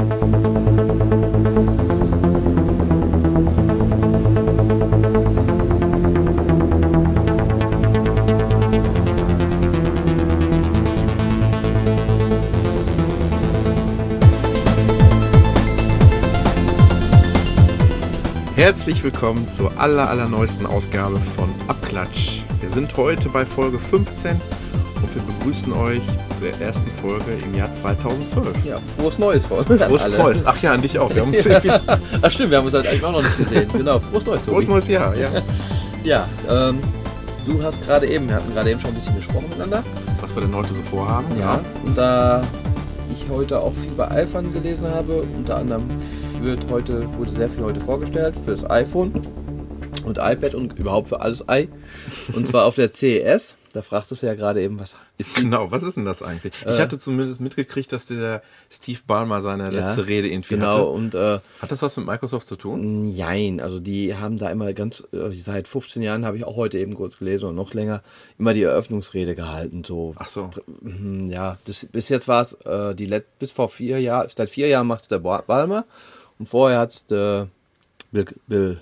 Herzlich willkommen zur allerneuesten Ausgabe von Abklatsch. Wir sind heute bei Folge 15 und wir begrüßen euch zur ersten Folge im Jahr 2012. Ja, frohes Neues vor Frohes Neues. Ach ja, an dich auch. Wir haben uns sehr viel... Ach stimmt, wir haben uns halt eigentlich auch noch nicht gesehen. Genau, frohes Neues. Frohes neues Jahr, ja. Ja, du hast wir hatten gerade eben schon ein bisschen gesprochen miteinander. Was wir denn heute so vorhaben. Ja, und da ich heute auch viel bei iPhone gelesen habe, unter anderem wurde sehr viel heute vorgestellt für das iPhone und iPad und überhaupt für alles i. Und zwar auf der CES. Da fragtest du ja gerade eben, was ist Genau, was ist denn das eigentlich? Ich hatte zumindest mitgekriegt, dass der Steve Ballmer seine letzte Rede irgendwie hatte. Genau, und hat das was mit Microsoft zu tun? Nein, also die haben da immer seit 15 Jahren habe ich auch heute eben kurz gelesen und noch länger immer die Eröffnungsrede gehalten. So. Ach so. Ja, bis jetzt war es bis vor 4 Jahren, seit 4 Jahren macht es der Ballmer. Und vorher hat es Bill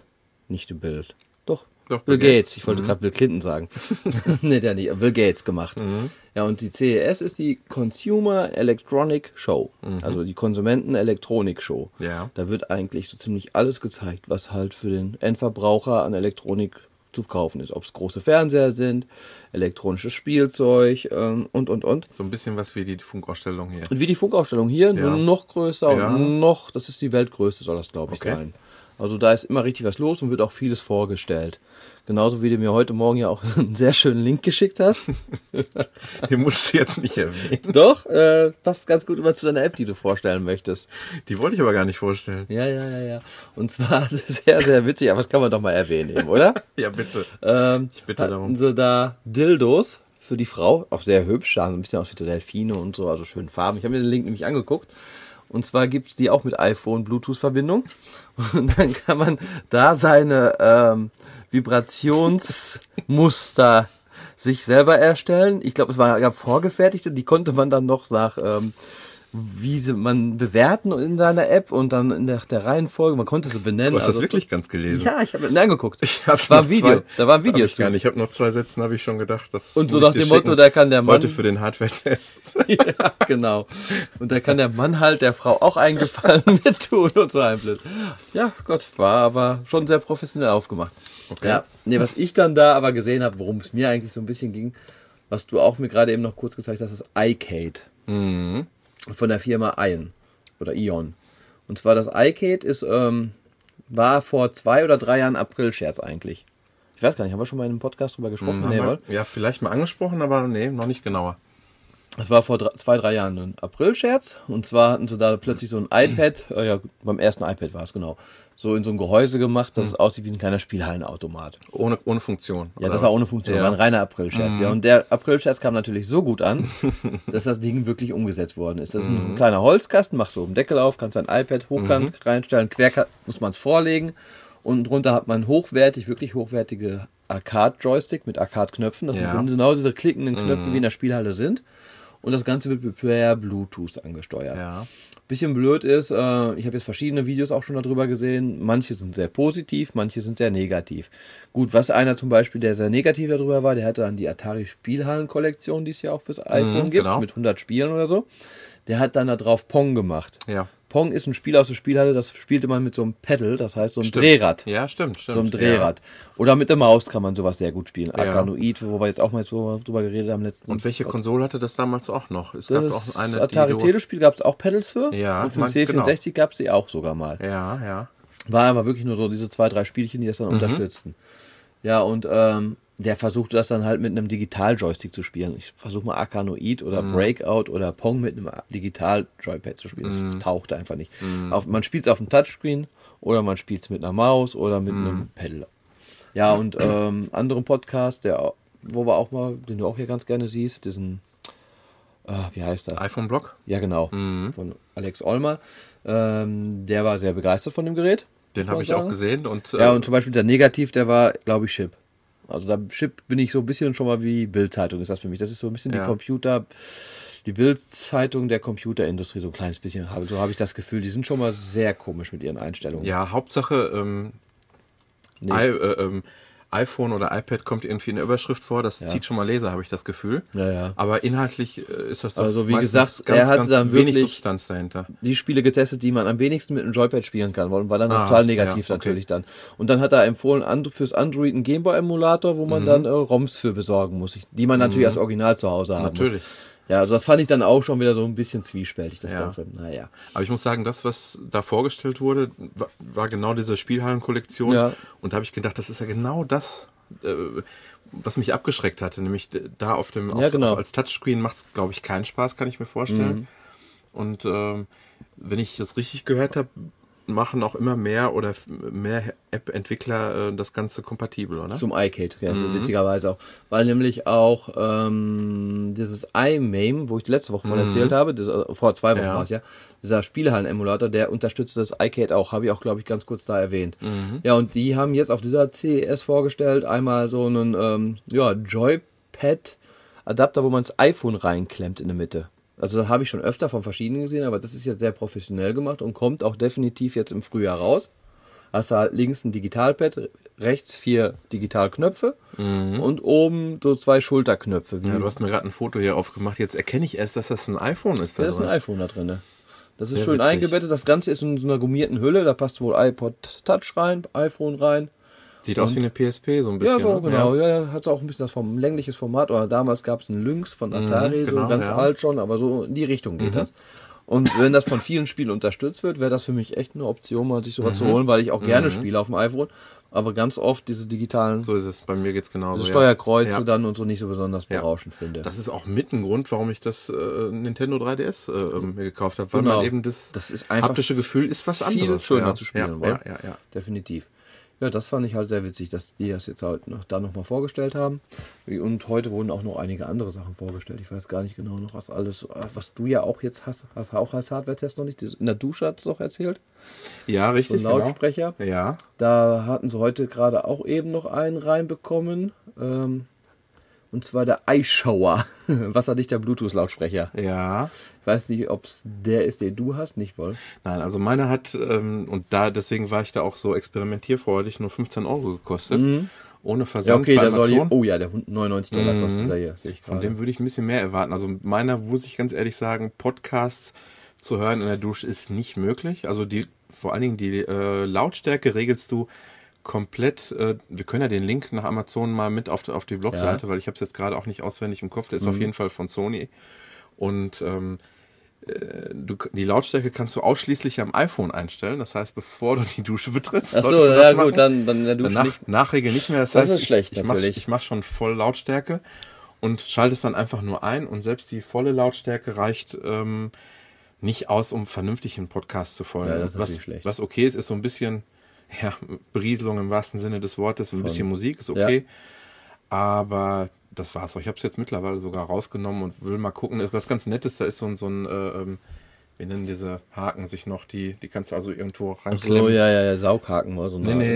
Gates. Ich wollte gerade Bill Clinton sagen. Nee, der nicht. Bill Gates gemacht. Ja, und die CES ist die Consumer Electronic Show. Also die Konsumenten-Elektronik-Show. Ja. Da wird eigentlich so ziemlich alles gezeigt, was halt für den Endverbraucher an Elektronik zu kaufen ist. Ob es große Fernseher sind, elektronisches Spielzeug und. So ein bisschen was wie die Funkausstellung hier. Und wie die Funkausstellung hier, Ja. nur noch größer Ja. und noch, das ist die weltgrößte, soll das glaube ich sein. Also da ist immer richtig was los und wird auch vieles vorgestellt. Genauso wie du mir heute Morgen ja auch einen sehr schönen Link geschickt hast. Den musst du jetzt nicht erwähnen. Doch, passt ganz gut immer zu deiner App, die du vorstellen möchtest. Die wollte ich aber gar nicht vorstellen. Ja. Und zwar sehr, sehr witzig, aber das kann man doch mal erwähnen eben, oder? Ja, bitte. Ich bitte darum. Hatten sie da Dildos für die Frau, auch sehr hübsch, sahen ein bisschen aus wie Delfine und so, also schön Farben. Ich habe mir den Link nämlich angeguckt. Und zwar gibt's die auch mit iPhone-Bluetooth-Verbindung. Und dann kann man da seine Vibrationsmuster sich selber erstellen. Ich glaube, es gab vorgefertigte, die konnte man dann noch man bewerten in seiner App und dann in der Reihenfolge. Man konnte sie benennen. Du hast das wirklich ganz gelesen? Ja, ich habe mir angeguckt. Da war ein Video zu. Ich habe noch 2 Sätzen, habe ich schon gedacht. Das und so nach dem Motto, da kann der Mann... Heute für den Hardware-Test. Ja, genau. Und da kann der Mann halt der Frau auch einen Gefallen mit tun und so ein Blöd. Ja, Gott, war aber schon sehr professionell aufgemacht. Okay. Ja, was ich dann da aber gesehen habe, worum es mir eigentlich so ein bisschen ging, was du auch mir gerade eben noch kurz gezeigt hast, ist iCade. Von der Firma Ion oder Ion. Und zwar das iCade war vor 2 oder 3 Jahren April-Scherz eigentlich. Ich weiß gar nicht, haben wir schon mal in einem Podcast drüber gesprochen? Ja, vielleicht mal angesprochen, aber nee, noch nicht genauer. Das war vor 2-3 Jahren ein April-Scherz. Und zwar hatten sie da plötzlich so ein iPad, beim ersten iPad war es genau, so in so ein Gehäuse gemacht, dass es aussieht wie ein kleiner Spielhallenautomat. Ohne Funktion. Ja, das war ohne Funktion, war ein reiner April-Scherz. Ja, und der April-Scherz kam natürlich so gut an, dass das Ding wirklich umgesetzt worden ist. Das ist ein kleiner Holzkasten, machst du oben Deckel auf, kannst ein iPad hochkant reinstellen, querkant muss man es vorlegen und drunter hat man wirklich hochwertige Arcade-Joystick mit Arcade-Knöpfen. Das sind genau diese klickenden Knöpfe, wie in der Spielhalle sind. Und das Ganze wird per Bluetooth angesteuert. Ja. Bisschen blöd ist, ich habe jetzt verschiedene Videos auch schon darüber gesehen. Manche sind sehr positiv, manche sind sehr negativ. Gut, was einer zum Beispiel, der sehr negativ darüber war, der hatte dann die Atari Spielhallen-Kollektion, die es ja auch fürs iPhone gibt, mit 100 Spielen oder so. Der hat dann da drauf Pong gemacht. Ja. Pong ist ein Spiel aus der Spielhalle, das spielte man mit so einem Pedal, das heißt so einem Drehrad. Ja, stimmt. So einem Drehrad. Ja. Oder mit der Maus kann man sowas sehr gut spielen. Arkanoid, wo wir jetzt auch mal drüber geredet haben letzten. Und welche Konsole hatte das damals auch noch? Es gab auch eine Atari Telespiel gab es auch Pedals für. Ja. Und für den C64 gab es sie auch sogar mal. Ja. War aber wirklich nur so diese 2-3 Spielchen, die das dann unterstützten. Ja, und der versuchte das dann halt mit einem Digital-Joystick zu spielen. Ich versuche mal Arkanoid oder Breakout oder Pong mit einem Digital-Joypad zu spielen. Das tauchte einfach nicht. Man spielt es auf dem Touchscreen oder man spielt es mit einer Maus oder mit einem Pedal. Ja, und anderen Podcast, wo wir auch mal, den du auch hier ganz gerne siehst, diesen, wie heißt der? iPhone-Blog? Ja, genau. Von Alex Olmer. Der war sehr begeistert von dem Gerät. Den habe ich auch gesehen. Und zum Beispiel der Negativ, der war, glaube ich, Chip. Also da Chip bin ich so ein bisschen schon mal wie Bild-Zeitung ist das für mich. Das ist so ein bisschen die Computer, die Bild-Zeitung der Computerindustrie so ein kleines bisschen. So habe ich das Gefühl, die sind schon mal sehr komisch mit ihren Einstellungen. Ja, Hauptsache iPhone oder iPad kommt irgendwie in der Überschrift vor, das zieht schon mal Leser, habe ich das Gefühl. Ja. Aber inhaltlich ist das doch also wie gesagt, ganz, er hat ganz dann wenig wirklich Substanz dahinter. Die Spiele getestet, die man am wenigsten mit einem Joypad spielen kann, war dann total negativ natürlich dann. Und dann hat er empfohlen, fürs Android einen Gameboy-Emulator, wo man dann ROMs für besorgen muss, die man natürlich als Original zu Hause haben muss. Ja, also das fand ich dann auch schon wieder so ein bisschen zwiespältig, das Ganze. Naja. Aber ich muss sagen, das, was da vorgestellt wurde, war genau diese Spielhallen-Kollektion. Ja. Und da habe ich gedacht, das ist ja genau das, was mich abgeschreckt hatte. Nämlich da als Touchscreen macht es, glaube ich, keinen Spaß, kann ich mir vorstellen. Und wenn ich das richtig gehört habe, machen auch immer mehr App-Entwickler das Ganze kompatibel, oder? Zum iCade, ja, witzigerweise auch. Weil nämlich auch dieses iMame, wo ich die letzte Woche von erzählt habe, vor 2 Wochen war es dieser Spielehallen-Emulator, der unterstützt das iCade auch, habe ich auch, glaube ich, ganz kurz da erwähnt. Ja, und die haben jetzt auf dieser CES vorgestellt, einmal so einen Joypad-Adapter, wo man das iPhone reinklemmt in der Mitte. Also das habe ich schon öfter von verschiedenen gesehen, aber das ist jetzt sehr professionell gemacht und kommt auch definitiv jetzt im Frühjahr raus. Hast du halt links ein Digitalpad, rechts 4 Digitalknöpfe und oben so 2 Schulterknöpfe. Ja, du hast mir gerade ein Foto hier aufgemacht. Jetzt erkenne ich erst, dass das ein iPhone ist. Da ist ein iPhone da drin. Das ist sehr schön witzig eingebettet. Das Ganze ist in so einer gummierten Hülle. Da passt wohl iPod Touch rein, iPhone rein. Sieht aus wie eine PSP, so ein bisschen. Ja, so genau. Ja, hat auch ein bisschen das längliches Format. Oder damals gab es einen Lynx von Atari, so ganz alt schon, aber so in die Richtung geht das. Und wenn das von vielen Spielen unterstützt wird, wäre das für mich echt eine Option, mal sich sowas zu holen, weil ich auch gerne spiele auf dem iPhone. Aber ganz oft diese digitalen... So ist es, bei mir geht's genauso. Steuerkreuze dann und so nicht so besonders berauschend finde. Das ist auch mit ein Grund, warum ich das Nintendo 3DS mir gekauft habe, weil man eben das ist einfach haptische Gefühl ist was anderes. Viel schöner zu spielen. Ja. Definitiv. Ja, das fand ich halt sehr witzig, dass die das jetzt halt noch mal vorgestellt haben. Und heute wurden auch noch einige andere Sachen vorgestellt. Ich weiß gar nicht genau noch, was alles, was du ja auch jetzt hast du auch als Hardware-Test noch nicht. In der Dusche hast du es auch erzählt. Ja, richtig. So ein Lautsprecher. Genau. Ja. Da hatten sie heute gerade auch eben noch einen reinbekommen. Und zwar der iShower. Wasserdichter Bluetooth-Lautsprecher. Ja. Ich weiß nicht, ob es der ist, den du hast, nicht wohl? Nein, also meiner hat, deswegen war ich da auch so experimentierfreudig, nur 15 € gekostet. Ohne Versand. Ja, okay, der $99 kostet er hier. Sehe ich von dem würde ich ein bisschen mehr erwarten. Also meiner, muss ich ganz ehrlich sagen, Podcasts zu hören in der Dusche ist nicht möglich. Also vor allen Dingen die Lautstärke regelst du komplett, wir können ja den Link nach Amazon mal mit auf die Blogseite, weil ich habe es jetzt gerade auch nicht auswendig im Kopf, der ist auf jeden Fall von Sony und die Lautstärke kannst du ausschließlich am iPhone einstellen, das heißt, bevor du die Dusche betrittst, solltest du das machen. Dann in der Dusche nicht. Nachregel nicht mehr, das heißt, ist schlecht, ich mach schon voll Lautstärke und schalte es dann einfach nur ein und selbst die volle Lautstärke reicht nicht aus, um vernünftig einen Podcast zu folgen. Ja, das ist schlecht. Was okay ist so ein bisschen Berieselung im wahrsten Sinne des Wortes, ein bisschen Musik ist okay, aber das war's auch. Ich habe es jetzt mittlerweile sogar rausgenommen und will mal gucken. Was ganz nett ist, da ist so ein wir nennen diese Haken sich noch, die kannst du also irgendwo reinklemmen. Ach so, ja, Saughaken oder so.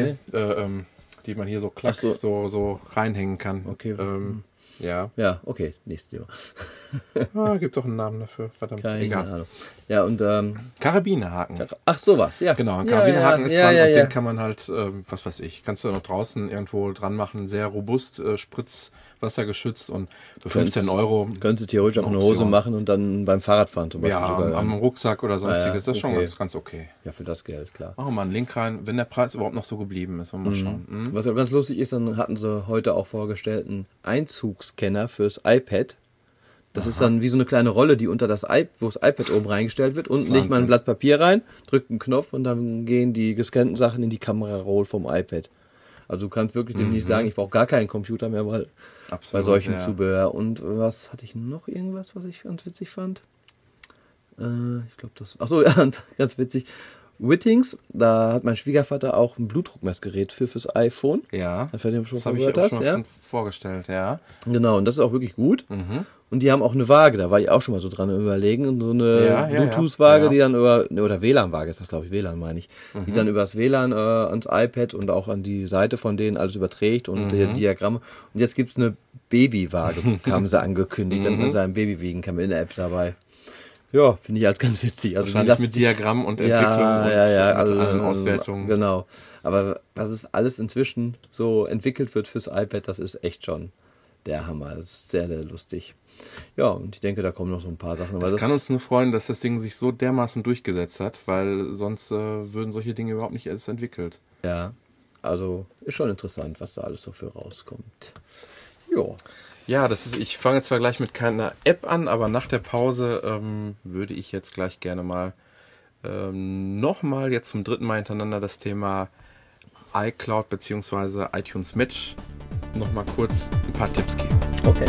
Die man hier so klack, so reinhängen kann. Okay. Ja, okay, nächstes Thema. Gibt doch einen Namen dafür, verdammt. Keine Ahnung. Ja, und Karabinerhaken. Ach, sowas, ja. Genau, ein Karabinerhaken ist dran und den kann man halt, was weiß ich, kannst du noch draußen irgendwo dran machen, sehr robust, spritzwassergeschützt und für 15 €. Könntest du theoretisch auch eine Hose machen und dann beim Fahrradfahren zum Beispiel. Ja, am Rucksack oder sonstiges, das ist schon ganz okay. Ja, für das Geld, klar. Machen wir mal einen Link rein, wenn der Preis überhaupt noch so geblieben ist, mal schauen. Was ja ganz lustig ist, dann hatten sie heute auch vorgestellt einen Einzugsscanner fürs iPad. Das ist dann wie so eine kleine Rolle, die unter wo das iPad oben reingestellt wird. Unten legt man ein Blatt Papier rein, drückt einen Knopf und dann gehen die gescannten Sachen in die Kamera-Roll vom iPad. Also du kannst wirklich nicht sagen, ich brauche gar keinen Computer mehr, weil bei solchem Zubehör. Und was hatte ich noch irgendwas, was ich ganz witzig fand? Ich glaube das. Achso, ja, ganz witzig. Whittings, da hat mein Schwiegervater auch ein Blutdruckmessgerät fürs iPhone. Ja, das habe ich auch schon vorgestellt, ja. Genau, und das ist auch wirklich gut. Und die haben auch eine Waage, da war ich auch schon mal so dran überlegen. Und so eine Bluetooth-Waage, die dann oder WLAN-Waage ist das, glaube ich, WLAN meine ich, die dann übers WLAN ans iPad und auch an die Seite von denen alles überträgt und die Diagramme. Und jetzt gibt's eine Baby-Waage, haben sie angekündigt, damit man sein Baby wiegen kann mit einer App dabei. Ja, finde ich halt ganz witzig. Also wahrscheinlich mit Diagramm und Entwicklung und also, allen Auswertungen. Genau. Aber was es alles inzwischen so entwickelt wird fürs iPad, das ist echt schon der Hammer. Das ist sehr, sehr lustig. Ja, und ich denke, da kommen noch so ein paar Sachen. Das kann uns nur freuen, dass das Ding sich so dermaßen durchgesetzt hat, weil sonst würden solche Dinge überhaupt nicht erst entwickelt. Ja, also ist schon interessant, was da alles so für rauskommt. Jo. Ja, ich fange zwar gleich mit keiner App an, aber nach der Pause würde ich jetzt gleich gerne mal nochmal jetzt zum 3. Mal hintereinander das Thema iCloud bzw. iTunes Match nochmal kurz ein paar Tipps geben. Okay.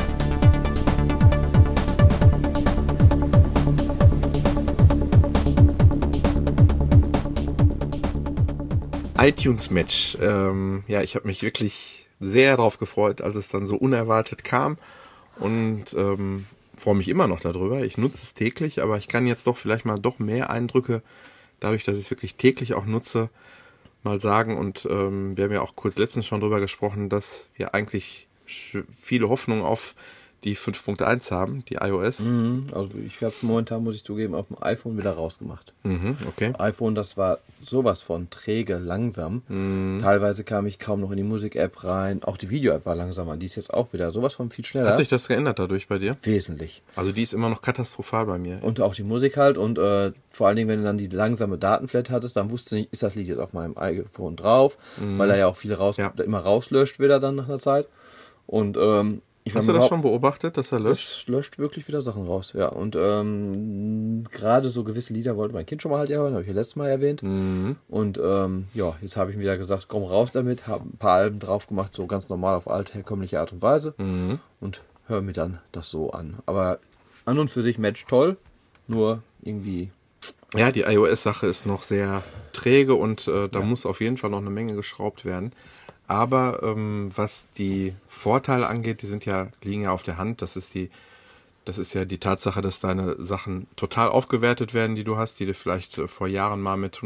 iTunes Match. Ich habe mich wirklich sehr darauf gefreut, als es dann so unerwartet kam und freue mich immer noch darüber. Ich nutze es täglich, aber ich kann jetzt doch vielleicht mal mehr Eindrücke, dadurch, dass ich es wirklich täglich auch nutze, mal sagen. Und wir haben ja auch kurz letztens schon darüber gesprochen, dass wir eigentlich viele Hoffnungen auf die 5.1 haben, die iOS. Also ich habe momentan, muss ich zugeben, auf dem iPhone wieder rausgemacht. Okay. iPhone, das war sowas von träge, langsam. Teilweise kam ich kaum noch in die Musik-App rein. Auch die Video-App war langsamer. Die ist jetzt auch wieder sowas von viel schneller. Hat sich das geändert dadurch bei dir? Wesentlich. Also die ist immer noch katastrophal bei mir. Und auch die Musik halt. Und vor allen Dingen, wenn du dann die langsame Datenflat hattest, dann wusstest du nicht, ist das Lied jetzt auf meinem iPhone drauf, weil er ja auch viel immer rauslöscht wieder dann nach einer Zeit. Und hast du das schon beobachtet, dass er löscht? Das löscht wirklich wieder Sachen raus, ja. Und gerade so gewisse Lieder wollte mein Kind schon mal halt hören, habe ich ja letztes Mal erwähnt. Und jetzt habe ich mir wieder gesagt, komm raus damit, habe ein paar Alben drauf gemacht, so ganz normal auf altherkömmliche Art und Weise. Und höre mir dann das so an. Aber an und für sich Match toll, nur irgendwie... Ja, die iOS-Sache ist noch sehr träge und da muss auf jeden Fall noch eine Menge geschraubt werden. Aber was die Vorteile angeht, liegen ja auf der Hand. Das ist ja die Tatsache, dass deine Sachen total aufgewertet werden, die du hast, die du vielleicht vor Jahren mal mit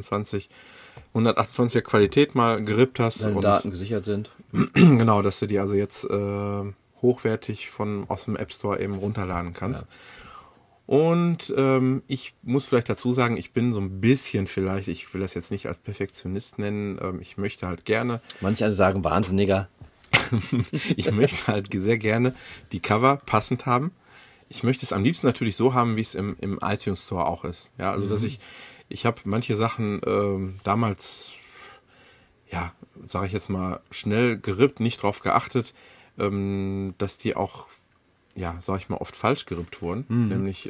128er Qualität mal gerippt hast. Deine Daten gesichert sind. Genau, dass du die also jetzt hochwertig aus dem App Store eben runterladen kannst. Ja. Und ich muss vielleicht dazu sagen, ich bin so ein bisschen vielleicht, ich will das jetzt nicht als Perfektionist nennen, ich möchte halt gerne... Manche sagen Wahnsinniger. Ich möchte halt sehr gerne die Cover passend haben. Ich möchte es am liebsten natürlich so haben, wie es im iTunes Store auch ist. Ja, also dass ich habe manche Sachen damals, sage ich jetzt mal, schnell gerippt, nicht drauf geachtet, dass die auch sag ich mal, oft falsch gerippt wurden. Nämlich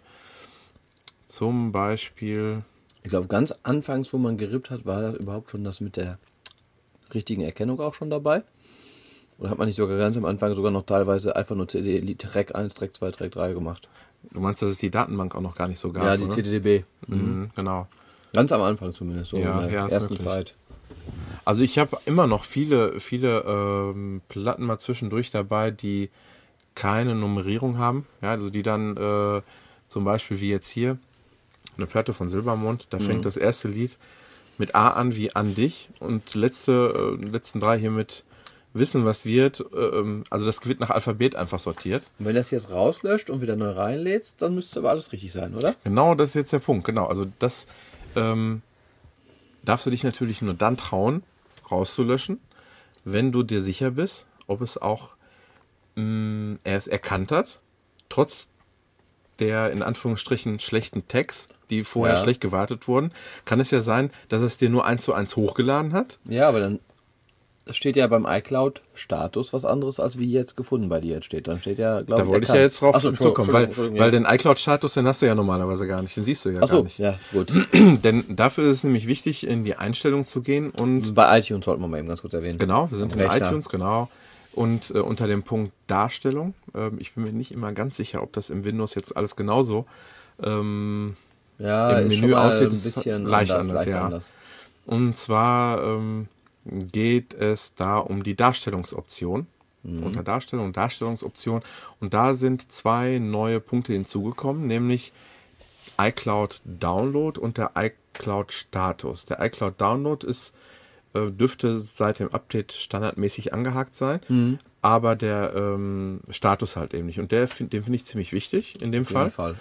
zum Beispiel... Ich glaube, ganz anfangs, wo man gerippt hat, war überhaupt schon das mit der richtigen Erkennung auch schon dabei? Oder hat man nicht sogar ganz am Anfang sogar noch teilweise einfach nur CD, Track 1, Track 2, Track 3 gemacht? Du meinst, dass es die Datenbank auch noch gar nicht so gab, ja, die oder? CDDB. Genau. Ganz am Anfang zumindest, so in der ersten möglich. Zeit. Also ich habe immer noch viele Platten mal zwischendurch dabei, die keine Nummerierung haben, ja, also die dann zum Beispiel wie jetzt hier eine Platte von Silbermond, da fängt das erste Lied mit A an wie An dich und letzten 3 hier mit Wissen, was wird, also das wird nach Alphabet einfach sortiert. Und wenn das jetzt rauslöscht und wieder neu reinlädst, dann müsste aber alles richtig sein, oder? Genau, das ist jetzt der Punkt, genau, also das darfst du dich natürlich nur dann trauen, rauszulöschen, wenn du dir sicher bist, ob es auch er es erkannt hat, trotz der in Anführungsstrichen schlechten Tags, die vorher schlecht gewartet wurden, kann es ja sein, dass es dir nur 1:1 hochgeladen hat. Ja, aber dann steht ja beim iCloud-Status was anderes, als wie jetzt gefunden bei dir jetzt steht. Dann steht ja, glaube ich, da wollte ich ja jetzt drauf zukommen, weil den iCloud-Status, den hast du ja normalerweise gar nicht, den siehst du ja gar nicht. Ja, gut. Denn dafür ist es nämlich wichtig, in die Einstellung zu gehen und... Bei iTunes sollten wir mal eben ganz kurz erwähnen. Genau, wir sind in iTunes, genau. Und unter dem Punkt Darstellung, ich bin mir nicht immer ganz sicher, ob das im Windows jetzt alles genauso im Menü aussieht, ein bisschen leicht anders. Und zwar geht es da um die Darstellungsoption. unter Darstellung und Darstellungsoption. Und da sind 2 neue Punkte hinzugekommen, nämlich iCloud Download und der iCloud Status. Der iCloud Download dürfte seit dem Update standardmäßig angehakt sein, aber der Status halt eben nicht. Und den finde ich ziemlich wichtig in dem Fall. Fall.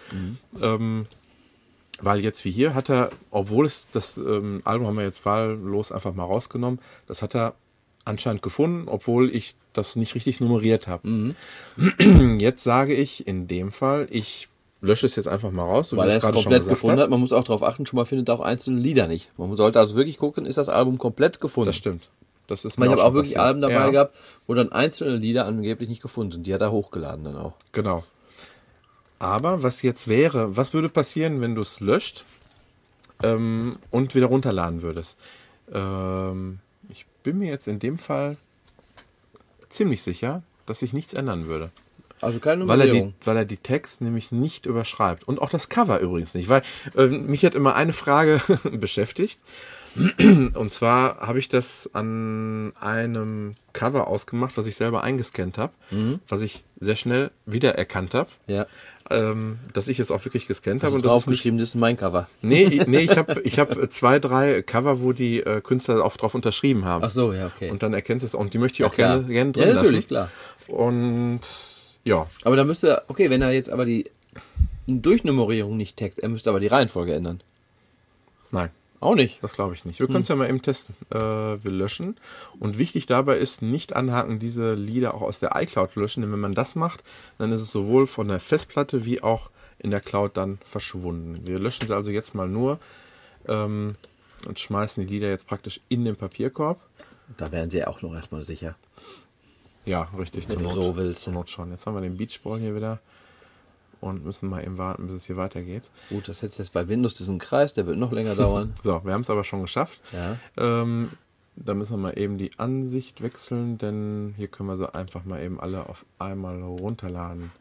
Weil jetzt wie hier hat er, obwohl das Album haben wir jetzt wahllos einfach mal rausgenommen, das hat er anscheinend gefunden, obwohl ich das nicht richtig nummeriert habe. Jetzt sage ich in dem Fall, ich lösche es jetzt einfach mal raus, so Weil wie er ich es es gerade schon komplett gesagt gefunden habe. hat. Man muss auch darauf achten, schon mal findet auch einzelne Lieder nicht. Man sollte also wirklich gucken, ist das Album komplett gefunden. Das stimmt. Das ist Ich habe schon auch wirklich passiert. Alben dabei Ja, gehabt, wo dann einzelne Lieder angeblich nicht gefunden sind. Die hat er hochgeladen dann auch. Genau. Aber was jetzt wäre, was würde passieren, wenn du es löscht und wieder runterladen würdest? Ich bin mir jetzt in dem Fall ziemlich sicher, dass sich nichts ändern würde. Also keine Weil Nummerierung. er die Text nämlich nicht überschreibt. Und auch das Cover übrigens nicht. Weil mich hat immer eine Frage beschäftigt. Und zwar habe ich das an einem Cover ausgemacht, was ich selber eingescannt habe. Was ich sehr schnell wiedererkannt habe. Ja. Dass ich es auch wirklich gescannt Also habe. Und das ist nicht, draufgeschrieben, das ist mein Cover. nee, ich hab 2, 3 Cover, wo die Künstler auch drauf unterschrieben haben. Ach so, ja, okay. Und dann erkennt es, und die möchte ich auch klar. gerne drin Ja, natürlich, lassen. klar. Und ja, Aber da müsste er, okay, wenn er jetzt aber die Durchnummerierung nicht taggt, er müsste aber die Reihenfolge ändern. nein. Auch nicht. Das glaube ich nicht. Wir können es ja mal eben testen. Wir löschen. Und wichtig dabei ist, nicht anhaken, diese Lieder auch aus der iCloud löschen. Denn wenn man das macht, dann ist es sowohl von der Festplatte wie auch in der Cloud dann verschwunden. Wir löschen sie also jetzt mal nur und schmeißen die Lieder jetzt praktisch in den Papierkorb. Da wären sie auch noch erstmal sicher. Ja, richtig. Wenn du so willst. Zur Not schon. Jetzt haben wir den Beachball hier wieder. Und müssen mal eben warten, bis es hier weitergeht. Gut, das hättest du jetzt bei Windows diesen Kreis, der wird noch länger dauern. So, wir haben es aber schon geschafft. Ja. Da müssen wir mal eben die Ansicht wechseln, denn hier können wir sie einfach mal eben alle auf einmal runterladen.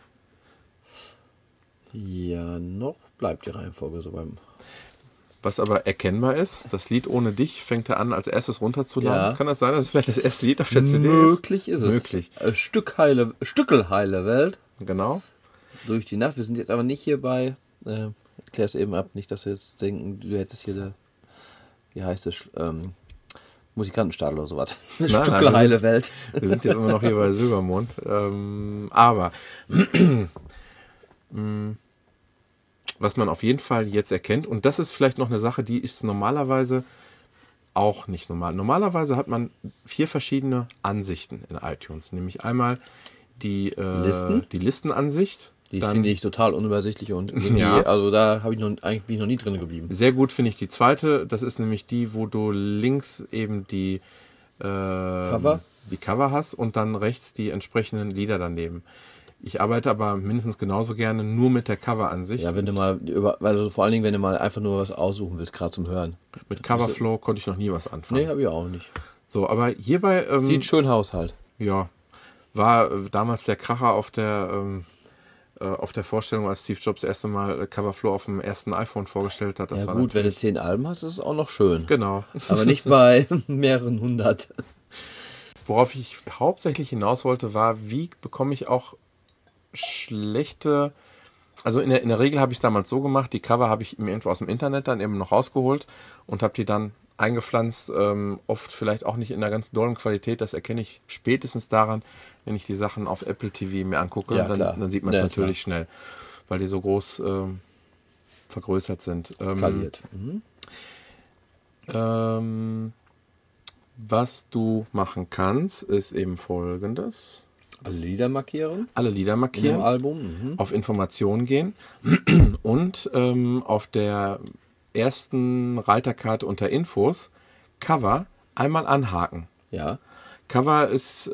Ja, noch bleibt die Reihenfolge so beim... Was aber erkennbar ist, das Lied Ohne dich fängt er an, als erstes runterzuladen. Ja. Kann das sein, dass es vielleicht das erste Lied auf der CD Möglich ist es. Möglich. Stückelheile Welt. Genau. Durch die Nacht. Wir sind jetzt aber nicht hier bei... Erklär es eben ab, nicht, dass wir jetzt denken, du hättest hier... wie heißt es? Musikantenstadel oder sowas. Stückelheile Welt. Wir sind jetzt immer noch hier bei Silbermond. Aber was man auf jeden Fall jetzt erkennt, und das ist vielleicht noch eine Sache, die ist normalerweise auch nicht normal. Normalerweise hat man 4 verschiedene Ansichten in iTunes. Nämlich einmal die Listenansicht. Die dann, finde ich total unübersichtlich und irgendwie, Ja. also da habe ich eigentlich bin ich noch nie drin geblieben. sehr gut finde ich die zweite. Das ist nämlich die, wo du links eben die Cover hast und dann rechts die entsprechenden Lieder daneben. Ich arbeite aber mindestens genauso gerne nur mit der Cover-Ansicht. Ja, wenn du mal also vor allen Dingen, wenn du mal einfach nur was aussuchen willst, gerade zum Hören. Mit Coverflow konnte ich noch nie was anfangen. Nee, habe ich auch nicht. So, aber hierbei Sieht schön Haushalt. ja, war damals der Kracher auf der Vorstellung, als Steve Jobs das erste Mal Coverflow auf dem ersten iPhone vorgestellt hat. Das Ja war gut, wenn du natürlich- 10 Alben hast, ist es auch noch schön. Genau. Aber nicht bei mehreren hundert. Worauf ich hauptsächlich hinaus wollte, war, wie bekomme ich auch schlechte... Also in der Regel habe ich es damals so gemacht, die Cover habe ich mir irgendwo aus dem Internet dann eben noch rausgeholt und habe die dann eingepflanzt, oft vielleicht auch nicht in einer ganz dollen Qualität, das erkenne ich spätestens daran, wenn ich die Sachen auf Apple TV mir angucke, Ja, klar. dann sieht man es Ja, natürlich schnell, weil die so groß vergrößert sind. Skaliert. Was du machen kannst, ist eben folgendes. Alle Lieder markieren. Alle Lieder Im markieren, Album. auf Informationen gehen und auf der ersten Reiterkarte unter Infos Cover einmal anhaken. Ja. Cover ist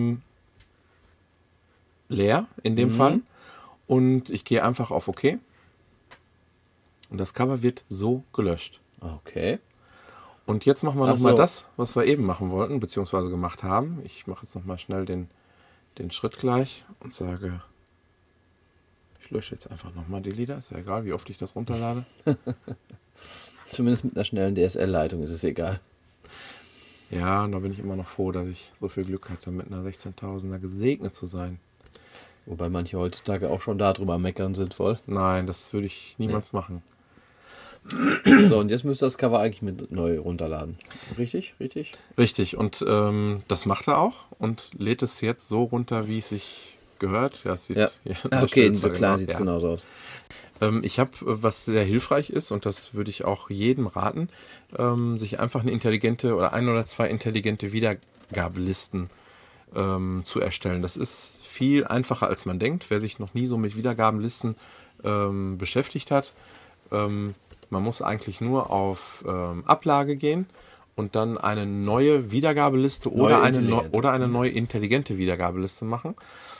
leer in dem Fall und ich gehe einfach auf OK und das Cover wird so gelöscht. Okay. Und jetzt machen wir Ach nochmal so. das, was wir eben machen wollten, beziehungsweise gemacht haben. Ich mache jetzt nochmal schnell den Schritt gleich und sage, ich lösche jetzt einfach nochmal die Lieder. Ist ja egal, wie oft ich das runterlade. Zumindest mit einer schnellen DSL-Leitung ist es egal. Ja, und da bin ich immer noch froh, dass ich so viel Glück hatte, mit einer 16.000er gesegnet zu sein. Wobei manche heutzutage auch schon darüber meckern sind, voll. Nein, das würde ich niemals machen. So, und jetzt müsst ihr das Cover eigentlich mit neu runterladen. Richtig? Richtig, und das macht er auch und lädt es jetzt so runter, wie es sich gehört. Ja, es sieht Okay, so klar sieht es genauso aus. Ich habe, was sehr hilfreich ist, und das würde ich auch jedem raten, sich einfach eine intelligente oder ein oder zwei intelligente Wiedergabelisten zu erstellen. Das ist viel einfacher, als man denkt. Wer sich noch nie so mit Wiedergabenlisten beschäftigt hat, man muss eigentlich nur auf Ablage gehen und dann eine neue Wiedergabeliste oder eine neue intelligente Wiedergabeliste machen.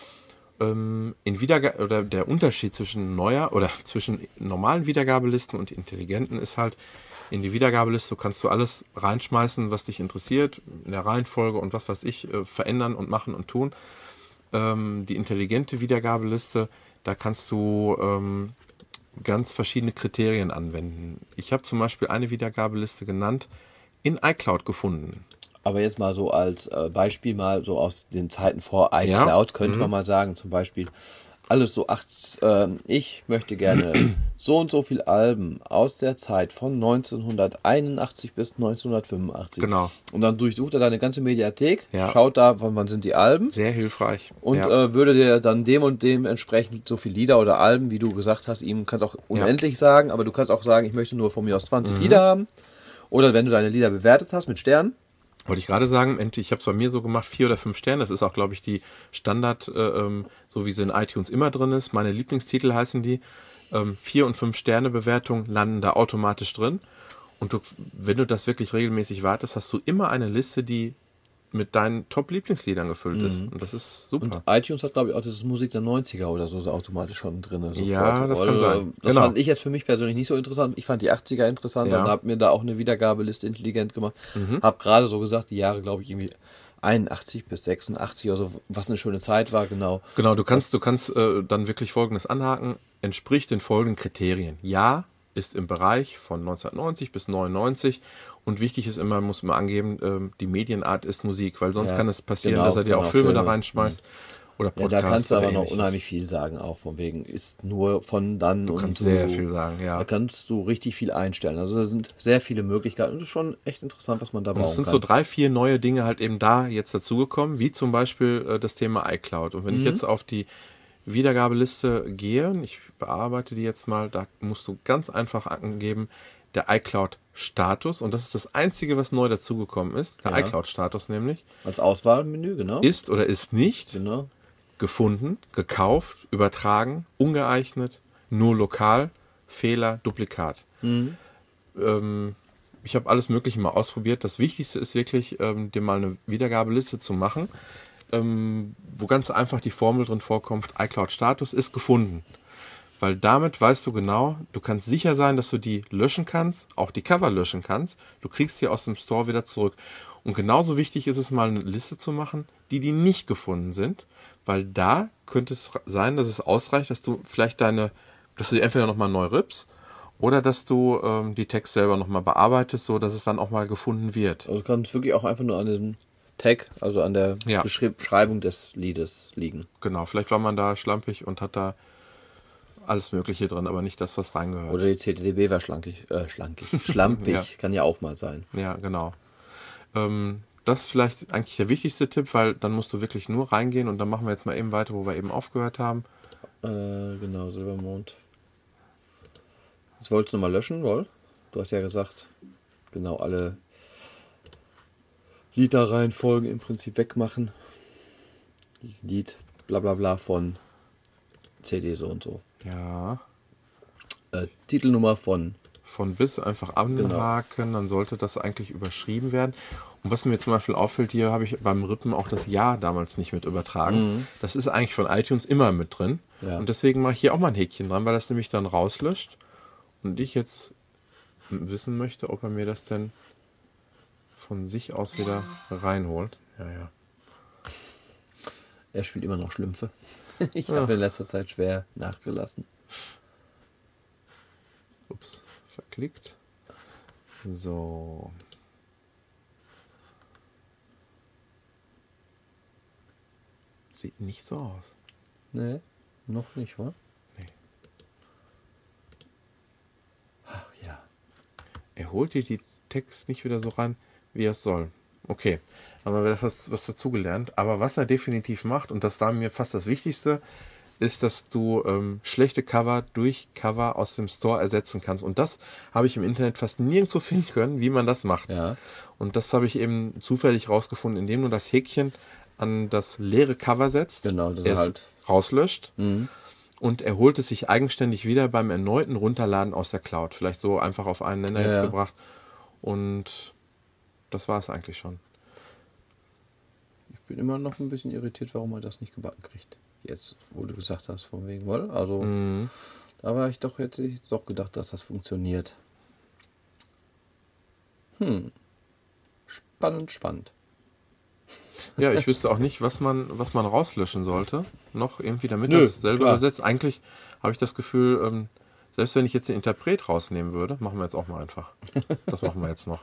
Oder der Unterschied zwischen zwischen normalen Wiedergabelisten und intelligenten ist halt, in die Wiedergabeliste kannst du alles reinschmeißen, was dich interessiert, in der Reihenfolge und was weiß ich, verändern und machen und tun. Die intelligente Wiedergabeliste, da kannst du ganz verschiedene Kriterien anwenden. Ich habe zum Beispiel eine Wiedergabeliste genannt, in iCloud gefunden. Aber jetzt mal so als Beispiel mal so aus den Zeiten vor iCloud könnte man mal sagen, zum Beispiel alles so, ich möchte gerne so und so viel Alben aus der Zeit von 1981 bis 1985. Genau. Und dann durchsucht er deine ganze Mediathek, schaut da, wann sind die Alben. Sehr hilfreich. Und würde dir dann dem und dem entsprechend so viele Lieder oder Alben, wie du gesagt hast, ihm kannst auch unendlich sagen, aber du kannst auch sagen, ich möchte nur von mir aus 20 Lieder haben. Oder wenn du deine Lieder bewertet hast mit Sternen. Wollte ich gerade sagen, ich habe es bei mir so gemacht, 4 oder 5 Sterne. Das ist auch, glaube ich, die Standard, so wie sie in iTunes immer drin ist. Meine Lieblingstitel heißen die. 4 und 5 Sterne Bewertung landen da automatisch drin. Und wenn du das wirklich regelmäßig wartest, hast du immer eine Liste, die mit deinen Top-Lieblingsliedern gefüllt ist. Und das ist super. Und iTunes hat, glaube ich, auch das Musik der 90er oder so automatisch schon drin. Sofort. Ja, das kann sein. Das fand ich jetzt für mich persönlich nicht so interessant. Ich fand die 80er interessant und habe mir da auch eine Wiedergabeliste intelligent gemacht. Habe gerade so gesagt, die Jahre, glaube ich, irgendwie 81 bis 86 oder so, was eine schöne Zeit war, genau. Genau, du kannst dann wirklich Folgendes anhaken. Entspricht den folgenden Kriterien. Ja, ist im Bereich von 1990 bis 99 und wichtig ist immer, muss man angeben, die Medienart ist Musik, weil sonst kann es passieren, dass er dir auch Filme da reinschmeißt oder Podcasts. Da kannst du aber noch unheimlich viel sagen, auch von wegen ist nur von dann du kannst sehr viel sagen, ja. Da kannst du richtig viel einstellen, also da sind sehr viele Möglichkeiten und das ist schon echt interessant, was man da bauen kann. Es sind so 3, 4 neue Dinge halt eben da jetzt dazugekommen, wie zum Beispiel das Thema iCloud und wenn ich jetzt auf die Wiedergabeliste gehe, ich bearbeite die jetzt mal, da musst du ganz einfach angeben, der iCloud-Status, und das ist das Einzige, was neu dazugekommen ist, der iCloud-Status nämlich. Als Auswahlmenü, genau. Ist oder ist nicht gefunden, gekauft, übertragen, ungeeignet, nur lokal, Fehler, Duplikat. Ich habe alles Mögliche mal ausprobiert. Das Wichtigste ist wirklich, dir mal eine Wiedergabeliste zu machen, wo ganz einfach die Formel drin vorkommt, iCloud-Status ist gefunden. Weil damit weißt du genau, du kannst sicher sein, dass du die löschen kannst, auch die Cover löschen kannst. Du kriegst die aus dem Store wieder zurück. Und genauso wichtig ist es mal eine Liste zu machen, die nicht gefunden sind. Weil da könnte es sein, dass es ausreicht, dass du vielleicht dass du die entweder nochmal neu rippst oder dass du die Text selber nochmal bearbeitest, so dass es dann auch mal gefunden wird. Also kann es wirklich auch einfach nur an den Tag, also an der Beschreibung des Liedes liegen. Genau, vielleicht war man da schlampig und hat da alles Mögliche drin, aber nicht das, was reingehört. Oder die CTDB war schlampig. Kann ja auch mal sein. Ja, genau. Das ist vielleicht eigentlich der wichtigste Tipp, weil dann musst du wirklich nur reingehen und dann machen wir jetzt mal eben weiter, wo wir eben aufgehört haben. Genau, Silbermond. Jetzt wolltest du nochmal löschen, wohl? Du hast ja gesagt, genau alle Liederreihenfolgen im Prinzip wegmachen. Lied, bla bla bla von CD so und so. Ja. Titelnummer von bis einfach anhaken, dann sollte das eigentlich überschrieben werden. Und was mir zum Beispiel auffällt, hier habe ich beim Rippen auch das Ja damals nicht mit übertragen. Das ist eigentlich von iTunes immer mit drin. Ja. Und deswegen mache ich hier auch mal ein Häkchen dran, weil das nämlich dann rauslöscht. Und ich jetzt wissen möchte, ob er mir das denn von sich aus wieder reinholt. Ja. Er spielt immer noch Schlümpfe. Ich habe in letzter Zeit schwer nachgelassen. Ups, verklickt. So. Sieht nicht so aus. Nee, noch nicht, wa? Nee. Ach ja. Er holt dir die Text nicht wieder so ran, wie er es soll. Okay, haben wir wieder was dazugelernt. Aber was er definitiv macht, und das war mir fast das Wichtigste, ist, dass du schlechte Cover durch Cover aus dem Store ersetzen kannst. Und das habe ich im Internet fast nirgendwo finden können, wie man das macht. Ja. Und das habe ich eben zufällig rausgefunden, indem du das Häkchen an das leere Cover setzt, Genau, das es halt rauslöscht und er holt es sich eigenständig wieder beim erneuten Runterladen aus der Cloud. Vielleicht so einfach auf einen Nenner jetzt gebracht. Und das war es eigentlich schon. Ich bin immer noch ein bisschen irritiert, warum er das nicht gebacken kriegt. Jetzt, wo du gesagt hast, von wegen wohl. Also, da war ich doch jetzt doch gedacht, dass das funktioniert. Spannend. Ja, ich wüsste auch nicht, was man rauslöschen sollte. Noch irgendwie, damit das selber übersetzt. Eigentlich habe ich das Gefühl, selbst wenn ich jetzt den Interpret rausnehmen würde, machen wir jetzt auch mal einfach. Das machen wir jetzt noch.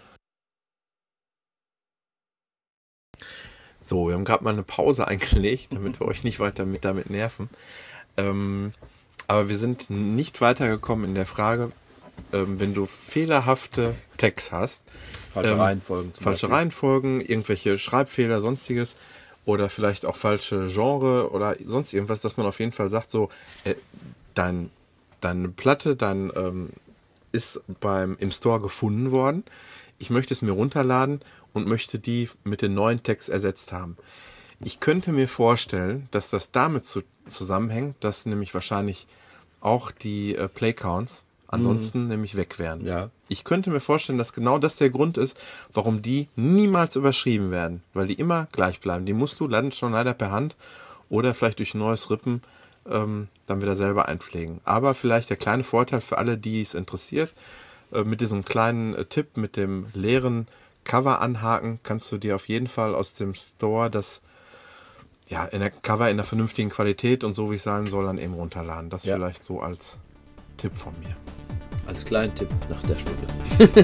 So, wir haben gerade mal eine Pause eingelegt, damit wir euch nicht weiter damit nerven. Aber wir sind nicht weitergekommen in der Frage, wenn du fehlerhafte Tags hast. Falsche Reihenfolgen. Falsche Reihenfolgen, irgendwelche Schreibfehler, sonstiges. Oder vielleicht auch falsche Genre oder sonst irgendwas, dass man auf jeden Fall sagt, so, deine Platte, ist im Store gefunden worden. Ich möchte es mir runterladen und möchte die mit den neuen Tags ersetzt haben. Ich könnte mir vorstellen, dass das damit zusammenhängt, dass nämlich wahrscheinlich auch die Playcounts ansonsten nämlich weg wären. Ja. Ich könnte mir vorstellen, dass genau das der Grund ist, warum die niemals überschrieben werden, weil die immer gleich bleiben. Die musst du dann schon leider per Hand oder vielleicht durch ein neues Rippen dann wieder selber einpflegen. Aber vielleicht der kleine Vorteil für alle, die es interessiert, mit diesem kleinen Tipp, mit dem leeren Cover anhaken, kannst du dir auf jeden Fall aus dem Store das in der Cover in der vernünftigen Qualität und so wie es sein soll, dann eben runterladen. Das vielleicht so als Tipp von mir. Als kleinen Tipp nach der Stunde.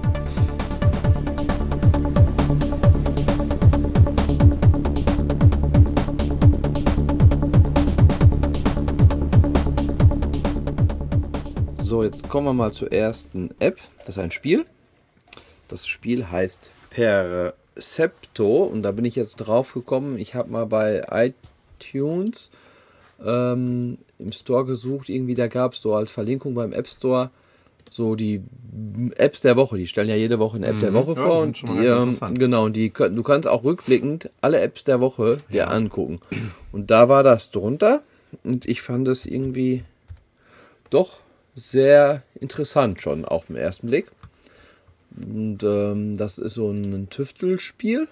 So, jetzt kommen wir mal zur ersten App. Das ist ein Spiel. Das Spiel heißt Percepto und da bin ich jetzt drauf gekommen. Ich habe mal bei iTunes im Store gesucht. Irgendwie, da gab es so als Verlinkung beim App Store so die Apps der Woche. Die stellen ja jede Woche eine App der Woche vor. Und du kannst auch rückblickend alle Apps der Woche dir angucken. Und da war das drunter und ich fand es irgendwie doch sehr interessant schon auf den ersten Blick. Und das ist so ein Tüftelspiel,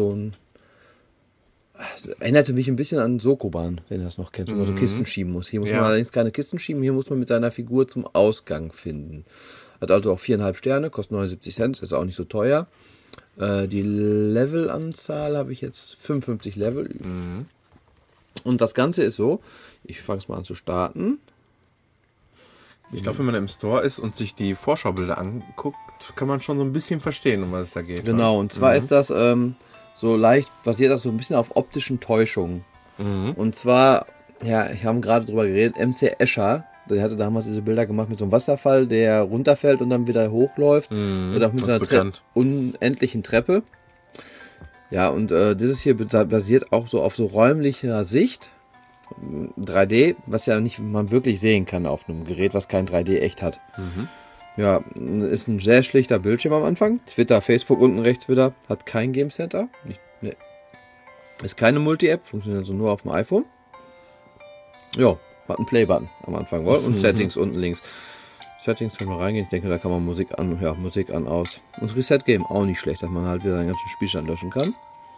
erinnerte mich ein bisschen an Sokoban, wenn du das noch kennst, wo man so Kisten schieben muss. Hier muss man allerdings keine Kisten schieben, hier muss man mit seiner Figur zum Ausgang finden. Hat also auch 4,5 Sterne, kostet 79 Cent, ist auch nicht so teuer. Die Levelanzahl habe ich jetzt 55 Level. Und das Ganze ist so, ich fange es mal an zu starten. Ich glaube, wenn man im Store ist und sich die Vorschaubilder anguckt, kann man schon so ein bisschen verstehen, um was es da geht. Genau, und zwar ist das so leicht, basiert das so ein bisschen auf optischen Täuschungen. Und zwar, ich habe gerade drüber geredet, MC Escher, der hatte damals diese Bilder gemacht mit so einem Wasserfall, der runterfällt und dann wieder hochläuft. Oder auch mit so einer unendlichen Treppe. Ja, und dieses hier basiert auch so auf so räumlicher Sicht. 3D, was ja nicht man wirklich sehen kann auf einem Gerät, was kein 3D echt hat. Ja, ist ein sehr schlichter Bildschirm am Anfang. Twitter, Facebook unten rechts wieder. Hat kein Game Center. Ist keine Multi-App, funktioniert also nur auf dem iPhone. Ja, hat einen Play-Button am Anfang wohl und Settings unten links. Settings können wir reingehen. Ich denke, da kann man Musik an, aus. Und Reset Game auch nicht schlecht, dass man halt wieder den ganzen Spielstand löschen kann.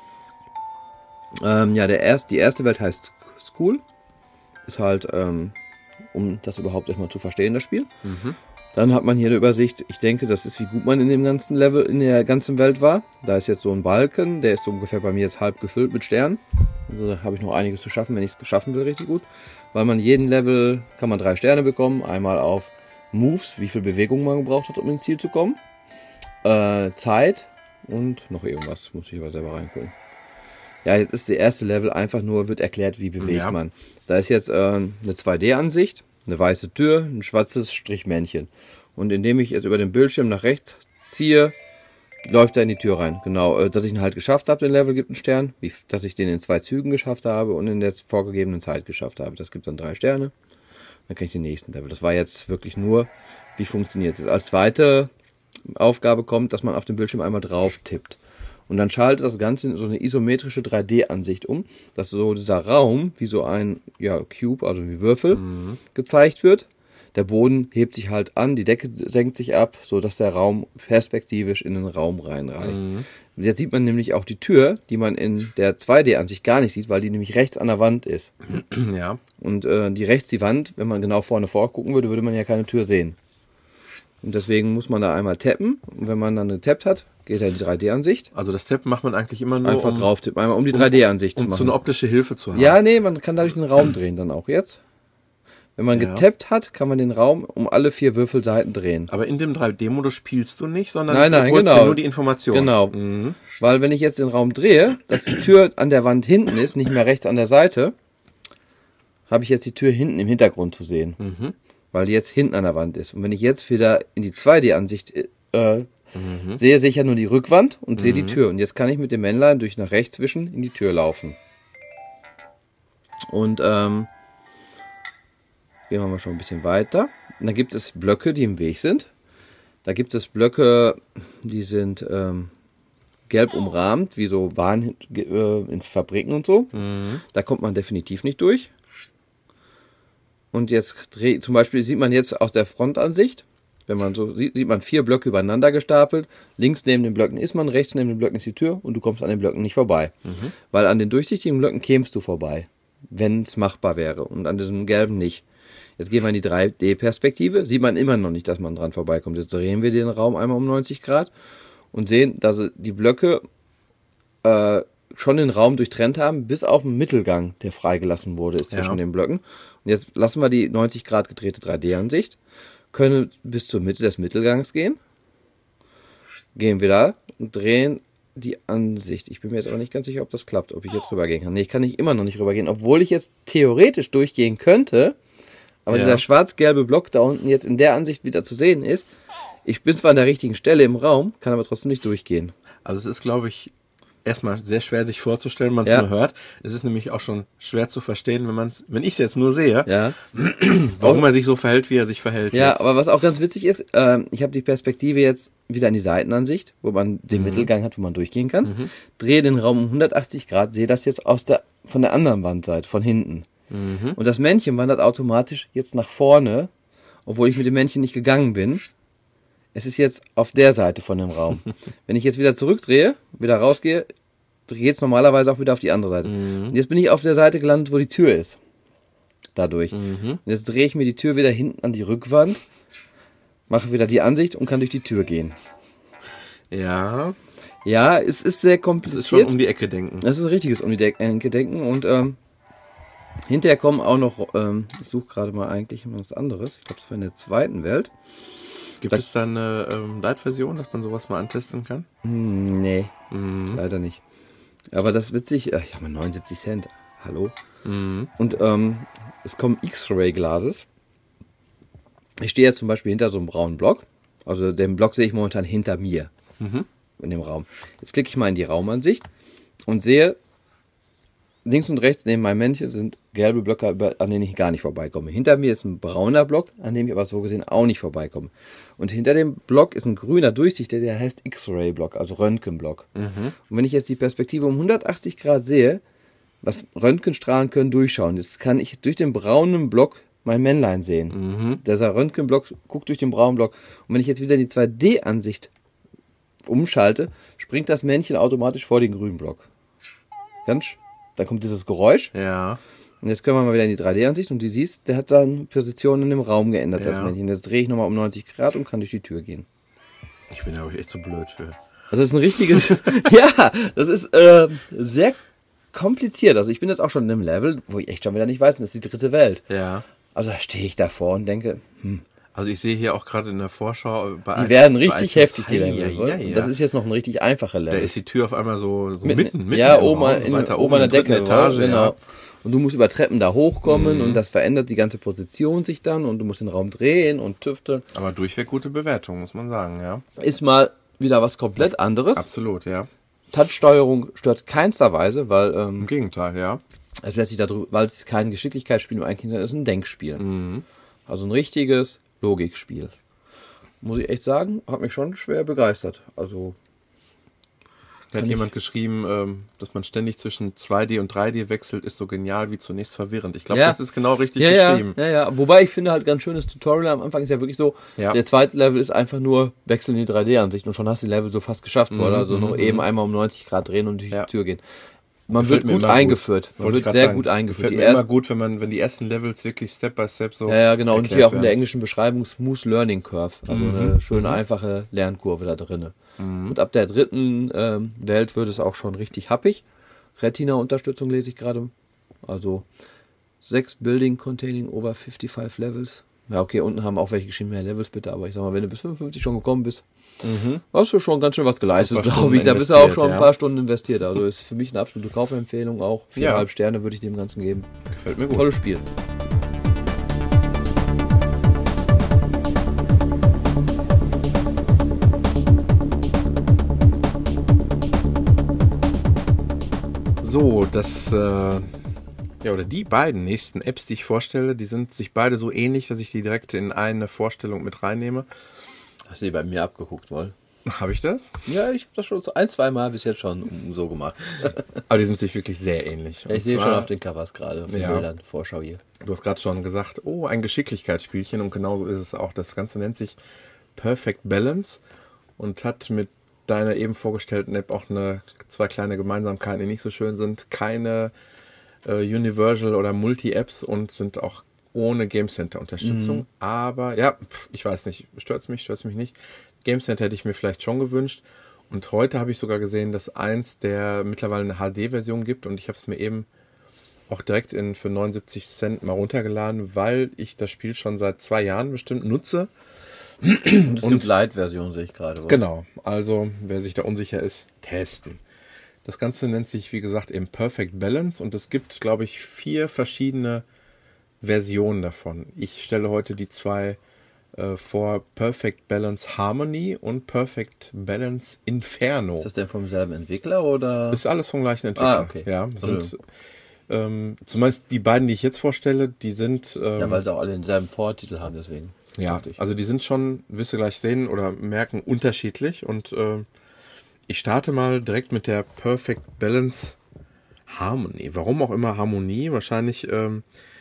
Die erste Welt heißt School. Ist halt, um das überhaupt erstmal zu verstehen, das Spiel. Dann hat man hier eine Übersicht. Ich denke, das ist, wie gut man in dem ganzen Level, in der ganzen Welt war. Da ist jetzt so ein Balken, der ist so ungefähr bei mir jetzt halb gefüllt mit Sternen. Also da habe ich noch einiges zu schaffen, wenn ich es schaffen will, richtig gut. Weil man jeden Level, kann man 3 Sterne bekommen. Einmal auf Moves, wie viel Bewegung man gebraucht hat, um ins Ziel zu kommen. Zeit und noch irgendwas, muss ich aber selber reingucken. Ja, jetzt ist der erste Level einfach nur, wird erklärt, wie bewegt man. Da ist jetzt eine 2D-Ansicht, eine weiße Tür, ein schwarzes Strichmännchen. Und indem ich jetzt über den Bildschirm nach rechts ziehe, läuft er in die Tür rein. Genau, dass ich ihn halt geschafft habe, den Level gibt einen Stern, dass ich den in 2 Zügen geschafft habe und in der vorgegebenen Zeit geschafft habe. Das gibt dann 3 Sterne. Dann kann ich den nächsten Level. Das war jetzt wirklich nur, wie funktioniert es. Als zweite Aufgabe kommt, dass man auf dem Bildschirm einmal drauf tippt. Und dann schaltet das Ganze in so eine isometrische 3D-Ansicht um, dass so dieser Raum wie so ein Cube, also wie Würfel, gezeigt wird. Der Boden hebt sich halt an, die Decke senkt sich ab, so dass der Raum perspektivisch in den Raum reinreicht. Jetzt sieht man nämlich auch die Tür, die man in der 2D-Ansicht gar nicht sieht, weil die nämlich rechts an der Wand ist. Ja. Und die Wand, wenn man genau vorne vorgucken würde, würde man ja keine Tür sehen. Und deswegen muss man da einmal tappen. Und wenn man dann getappt hat, geht er in die 3D-Ansicht. Also das Tappen macht man eigentlich immer nur, einfach drauf tippen, einmal um die 3D-Ansicht zu machen. Um so eine optische Hilfe zu haben. Ja, nee, man kann dadurch den Raum drehen dann auch jetzt. Wenn man getappt hat, kann man den Raum um alle 4 Würfelseiten drehen. Aber in dem 3D-Modus spielst du nicht, sondern nein, holst genau. dir nur die Information. Genau. Weil wenn ich jetzt den Raum drehe, dass die Tür an der Wand hinten ist, nicht mehr rechts an der Seite, habe ich jetzt die Tür hinten im Hintergrund zu sehen. Weil die jetzt hinten an der Wand ist. Und wenn ich jetzt wieder in die 2D-Ansicht sehe ich ja nur die Rückwand und sehe die Tür. Und jetzt kann ich mit dem Männlein durch nach rechts wischen in die Tür laufen. Und gehen wir mal schon ein bisschen weiter. Und dann gibt es Blöcke, die im Weg sind. Da gibt es Blöcke, die sind gelb umrahmt, wie so Waren in Fabriken und so. Da kommt man definitiv nicht durch. Und jetzt zum Beispiel sieht man jetzt aus der Frontansicht, wenn man so sieht, sieht man 4 Blöcke übereinander gestapelt. Links neben den Blöcken ist man, rechts neben den Blöcken ist die Tür und du kommst an den Blöcken nicht vorbei. Weil an den durchsichtigen Blöcken kämst du vorbei, wenn es machbar wäre und an diesem gelben nicht. Jetzt gehen wir in die 3D-Perspektive, sieht man immer noch nicht, dass man dran vorbeikommt. Jetzt drehen wir den Raum einmal um 90 Grad und sehen, dass die Blöcke schon den Raum durchtrennt haben, bis auf den Mittelgang, der freigelassen wurde, ist zwischen den Blöcken. Und jetzt lassen wir die 90 Grad gedrehte 3D-Ansicht, können bis zur Mitte des Mittelgangs gehen, gehen wieder und drehen die Ansicht. Ich bin mir jetzt aber nicht ganz sicher, ob das klappt, ob ich jetzt rübergehen kann. Nee, ich kann immer noch nicht rübergehen, obwohl ich jetzt theoretisch durchgehen könnte, aber dieser schwarz-gelbe Block da unten jetzt in der Ansicht wieder zu sehen ist. Ich bin zwar an der richtigen Stelle im Raum, kann aber trotzdem nicht durchgehen. Also es ist, glaube ich, erstmal sehr schwer sich vorzustellen, wenn man es nur hört. Es ist nämlich auch schon schwer zu verstehen, wenn ich es jetzt nur sehe, warum er sich so verhält, wie er sich verhält. Ja, jetzt. Aber was auch ganz witzig ist, ich habe die Perspektive jetzt wieder an die Seitenansicht, wo man den Mittelgang hat, wo man durchgehen kann. Drehe den Raum um 180 Grad, sehe das jetzt von der anderen Wandseite, von hinten. Und das Männchen wandert automatisch jetzt nach vorne, obwohl ich mit dem Männchen nicht gegangen bin. Es ist jetzt auf der Seite von dem Raum. Wenn ich jetzt wieder zurückdrehe, wieder rausgehe, geht es normalerweise auch wieder auf die andere Seite. Und jetzt bin ich auf der Seite gelandet, wo die Tür ist. Dadurch. Und jetzt drehe ich mir die Tür wieder hinten an die Rückwand, mache wieder die Ansicht und kann durch die Tür gehen. Ja. Ja, es ist sehr kompliziert. Es ist schon um die Ecke denken. Das ist ein richtiges um die Ecke denken und hinterher kommen auch noch, ich suche gerade mal eigentlich was anderes. Ich glaube, es war in der zweiten Welt. Gibt es da eine Light-Version, dass man sowas mal antesten kann? Nee, leider nicht. Aber das ist witzig, ich sag mal 79 Cent. Hallo? Und es kommen X-Ray-Glasses. Ich stehe jetzt zum Beispiel hinter so einem braunen Block. Also den Block sehe ich momentan hinter mir in dem Raum. Jetzt klicke ich mal in die Raumansicht und sehe, links und rechts neben meinem Männchen sind gelbe Blöcke, an denen ich gar nicht vorbeikomme. Hinter mir ist ein brauner Block, an dem ich aber so gesehen auch nicht vorbeikomme. Und hinter dem Block ist ein grüner Durchsichtiger, der heißt X-Ray-Block, also Röntgenblock. Und wenn ich jetzt die Perspektive um 180 Grad sehe, was Röntgenstrahlen können durchschauen, jetzt kann ich durch den braunen Block mein Männlein sehen. Dieser Röntgenblock guckt durch den braunen Block. Und wenn ich jetzt wieder in die 2D-Ansicht umschalte, springt das Männchen automatisch vor den grünen Block. Dann kommt dieses Geräusch. Ja. Und jetzt können wir mal wieder in die 3D-Ansicht und du siehst, der hat seine Position in dem Raum geändert, das Männchen. Jetzt drehe ich nochmal um 90 Grad und kann durch die Tür gehen. Ich bin aber echt so blöd für. Das ist ein richtiges, das ist sehr kompliziert. Also ich bin jetzt auch schon in einem Level, wo ich echt schon wieder nicht weiß, das ist die dritte Welt. Ja. Also da stehe ich davor und denke, Also ich sehe hier auch gerade in der Vorschau die werden richtig heftig, die Ja, Level. ja, ja. Das ist jetzt noch ein richtig einfacher Level. Da ist die Tür auf einmal so mitten ja, im oben, Raum, so weiter oben an der dritten Decke. Etage, genau. ja. Und du musst über Treppen da hochkommen und das verändert die ganze Position sich dann und du musst den Raum drehen und tüfteln. Aber durchweg gute Bewertung, muss man sagen, ja. Ist mal wieder was komplett anderes. Absolut, ja. Touch-Steuerung stört keinster Weise, weil Im Gegenteil, ja. es lässt sich darüber, weil es kein Geschicklichkeitsspiel im eigentlichen Sinne ist, ein Denkspiel. Also ein richtiges Logikspiel. Muss ich echt sagen, hat mich schon schwer begeistert. Also Da hat jemand geschrieben, dass man ständig zwischen 2D und 3D wechselt, ist so genial wie zunächst verwirrend. Ich glaube, das ist genau richtig geschrieben. Ja. Wobei ich finde halt ganz schönes Tutorial am Anfang ist ja wirklich so, der zweite Level ist einfach nur wechseln in die 3D-Ansicht und schon hast du die Level so fast geschafft, oder? Also noch eben einmal um 90 Grad drehen und durch die Tür gehen. Man wird gut eingeführt. Man wird sehr gut eingeführt. Gefällt mir immer gut, wenn die ersten Levels wirklich Step by Step so. Ja, genau. Und hier auch in der englischen Beschreibung Smooth Learning Curve. Also eine schöne, einfache Lernkurve da drinne. Und ab der dritten Welt wird es auch schon richtig happig. Retina-Unterstützung lese ich gerade. Also 6 Building containing over 55 Levels. Ja, okay, unten haben auch welche geschrieben, mehr Levels bitte. Aber ich sag mal, wenn du bis 55 schon gekommen bist, hast du schon ganz schön was geleistet, glaube ich. Da bist du auch schon ein paar Stunden investiert. Also ist für mich eine absolute Kaufempfehlung auch. 4,5 Sterne würde ich dem Ganzen geben. Gefällt mir gut. Tolles Spiel. So, oder die beiden nächsten Apps, die ich vorstelle, die sind sich beide so ähnlich, dass ich die direkt in eine Vorstellung mit reinnehme. Hast du die bei mir abgeguckt, wohl? Habe ich das? Ja, ich habe das schon 1-2 Mal bis jetzt schon so gemacht. Aber die sind sich wirklich sehr ähnlich. Ich sehe schon auf den Covers gerade, auf den Bildern, Vorschau hier. Du hast gerade schon gesagt, ein Geschicklichkeitsspielchen und genauso ist es auch. Das Ganze nennt sich Perfect Balance und hat mit deiner eben vorgestellten App auch zwei kleine Gemeinsamkeiten, die nicht so schön sind. Keine Universal oder Multi-Apps und sind auch ohne Game Center Unterstützung. Aber ja, ich weiß nicht, stört's mich nicht. Game Center hätte ich mir vielleicht schon gewünscht. Und heute habe ich sogar gesehen, dass eins der mittlerweile eine HD-Version gibt und ich habe es mir eben auch direkt für 79 Cent mal runtergeladen, weil ich das Spiel schon seit 2 Jahren bestimmt nutze. Es gibt Lite-Version, sehe ich gerade. Oder? Genau, also wer sich da unsicher ist, testen. Das Ganze nennt sich, wie gesagt, eben Perfect Balance und es gibt, glaube ich, 4 verschiedene Versionen davon. Ich stelle heute die 2 vor, Perfect Balance Harmony und Perfect Balance Inferno. Ist das denn vom selben Entwickler oder? Ist alles vom gleichen Entwickler. Okay. Ja, sind zumindest die beiden, die ich jetzt vorstelle, die sind... ja, weil sie auch alle denselben Vortitel haben, deswegen. Ja, also die sind schon, wirst du gleich sehen oder merken, unterschiedlich und ich starte mal direkt mit der Perfect Balance Harmony. Warum auch immer Harmonie? Wahrscheinlich ist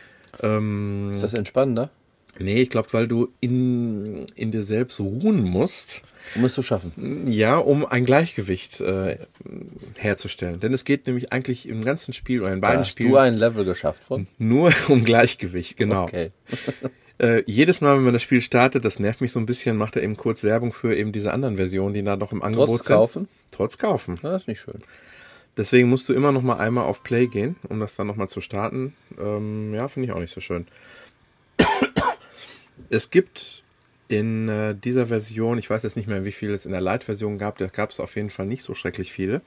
das entspannender? Nee, ich glaube, weil du in dir selbst ruhen musst. Um es zu schaffen. Ja, um ein Gleichgewicht herzustellen. Denn es geht nämlich eigentlich im ganzen Spiel oder in beiden Spielen... Hast du ein Level geschafft von? Nur um Gleichgewicht, genau. Okay. Jedes Mal, wenn man das Spiel startet, das nervt mich so ein bisschen, macht er eben kurz Werbung für eben diese anderen Versionen, die da noch im Angebot sind. Trotz kaufen? Trotz kaufen. Das ist nicht schön. Deswegen musst du immer noch mal einmal auf Play gehen, um das dann noch mal zu starten. Ja, finde ich auch nicht so schön. Es gibt in dieser Version, ich weiß jetzt nicht mehr, wie viel es in der Lite-Version gab, da gab es auf jeden Fall nicht so schrecklich viele.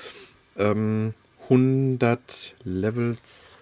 100 Levels.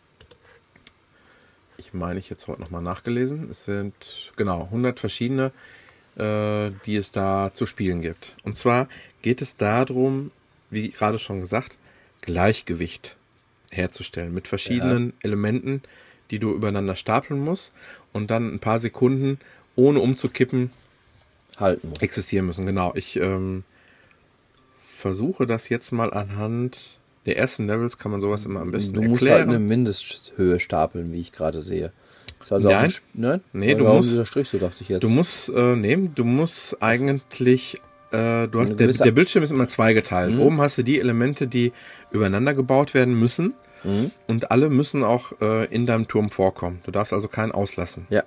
Ich meine, ich jetzt heute nochmal nachgelesen. Es sind genau 100 verschiedene, die es da zu spielen gibt. Und zwar geht es darum, wie gerade schon gesagt, Gleichgewicht herzustellen mit verschiedenen Elementen, die du übereinander stapeln musst und dann ein paar Sekunden, ohne umzukippen, halten muss. Existieren müssen. Genau. Ich versuche das jetzt mal anhand der ersten Levels, kann man sowas immer am besten erklären. Du musst halt eine Mindesthöhe stapeln, wie ich gerade sehe. Ist also Nein, nee, du musst, dieser Strich, so dachte ich jetzt. Du musst eigentlich, der Bildschirm ist immer zweigeteilt. Oben hast du die Elemente, die übereinander gebaut werden müssen und alle müssen auch in deinem Turm vorkommen. Du darfst also keinen auslassen. Ja.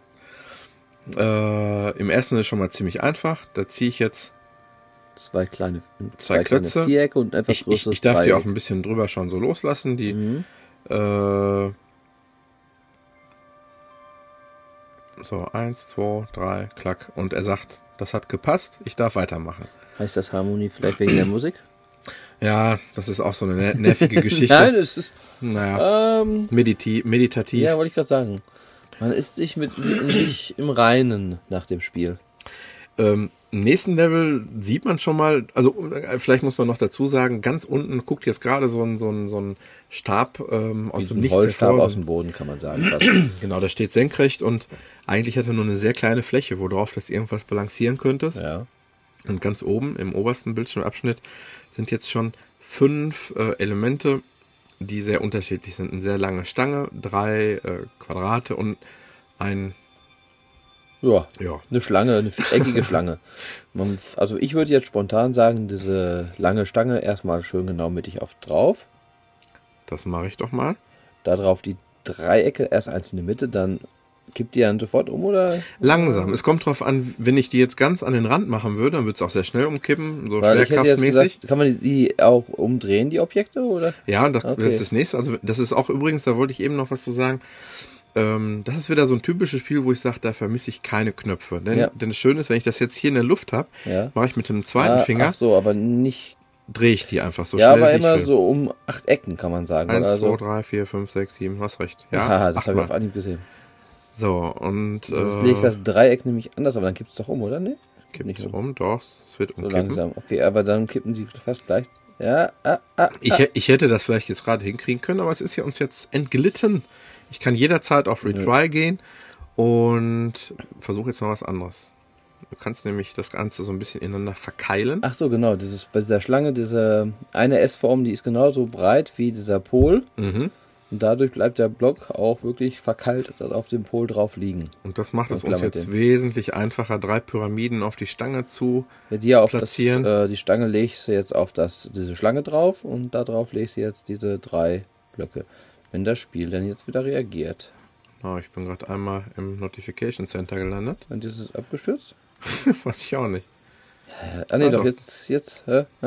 Im ersten ist es schon mal ziemlich einfach. Da ziehe ich jetzt zwei kleine Klötze. Vierecke und etwas größeres Ich darf Dreieck. die auch ein bisschen drüber schon so loslassen. Die So, 1, 2, 3, klack. Und er sagt, das hat gepasst, ich darf weitermachen. Heißt das Harmonie vielleicht wegen der Musik? Ja, das ist auch so eine nervige Geschichte. Nein, es ist... Naja, meditativ. Ja, wollte ich gerade sagen. Man ist sich in sich im Reinen nach dem Spiel. Im nächsten Level sieht man schon mal, also vielleicht muss man noch dazu sagen, ganz unten guckt jetzt gerade so ein Stab aus dem Nichts Holzstab hervor. aus dem Boden, kann man sagen. Fast. Genau, der steht senkrecht und eigentlich hat er nur eine sehr kleine Fläche, worauf das irgendwas balancieren könntest. Ja. Und ganz oben im obersten Bildschirmabschnitt sind jetzt schon 5 Elemente, die sehr unterschiedlich sind. Eine sehr lange Stange, 3 Quadrate und ein... Ja, Ja. eine Schlange, eine eckige Schlange. Also ich würde jetzt spontan sagen, diese lange Stange erstmal schön genau mittig drauf. Das mache ich doch mal. Da drauf die Dreiecke, erst eins in die Mitte, dann kippt die dann sofort um, oder? Langsam. Es kommt drauf an, wenn ich die jetzt ganz an den Rand machen würde, dann würde es auch sehr schnell umkippen, so Weil ich hätte jetzt schwerkraftmäßig. gesagt, kann man die auch umdrehen, die Objekte, oder? Ja, das Okay. ist das nächste. Also das ist auch übrigens, da wollte ich eben noch was zu sagen. Das ist wieder so ein typisches Spiel, wo ich sage, da vermisse ich keine Knöpfe. Denn das Schöne ist, wenn ich das jetzt hier in der Luft habe, Ja. mache ich mit dem zweiten Finger, Ach so, aber nicht... drehe ich die einfach so ja, schnell aber wie ich immer will. so um 8 Ecken, kann man sagen. 1, oder 2, so. 3, 4, 5, 6, 7, hast recht. Ja, Haha, das habe ich 8 auf Mal. Anhieb gesehen. So, und Das legst das Dreieck nämlich anders, aber dann kippt es doch um, oder? Nee? kippt nicht es um. doch, es wird So umkippen. langsam. Okay, aber dann kippen sie fast gleich. Ja, Ich hätte das vielleicht jetzt gerade hinkriegen können, aber es ist ja uns jetzt entglitten. Ich kann jederzeit auf Retry gehen und versuche jetzt mal was anderes. Du kannst nämlich das Ganze so ein bisschen ineinander verkeilen. Ach so, genau. Bei dieser Schlange, diese eine S-Form, die ist genauso breit wie dieser Pol. Mhm. Und dadurch bleibt der Block auch wirklich verkeilt auf dem Pol drauf liegen. Und das macht es Und uns jetzt klammert wesentlich einfacher, 3 Pyramiden auf die Stange zu Ja, die auf platzieren. die Stange legst du jetzt auf diese Schlange drauf und da drauf legst du jetzt diese 3 Blöcke. Wenn das Spiel dann jetzt wieder reagiert. Oh, ich bin gerade einmal im Notification Center gelandet. Und ist es abgestürzt? Weiß ich auch nicht. Nee, doch. doch, jetzt.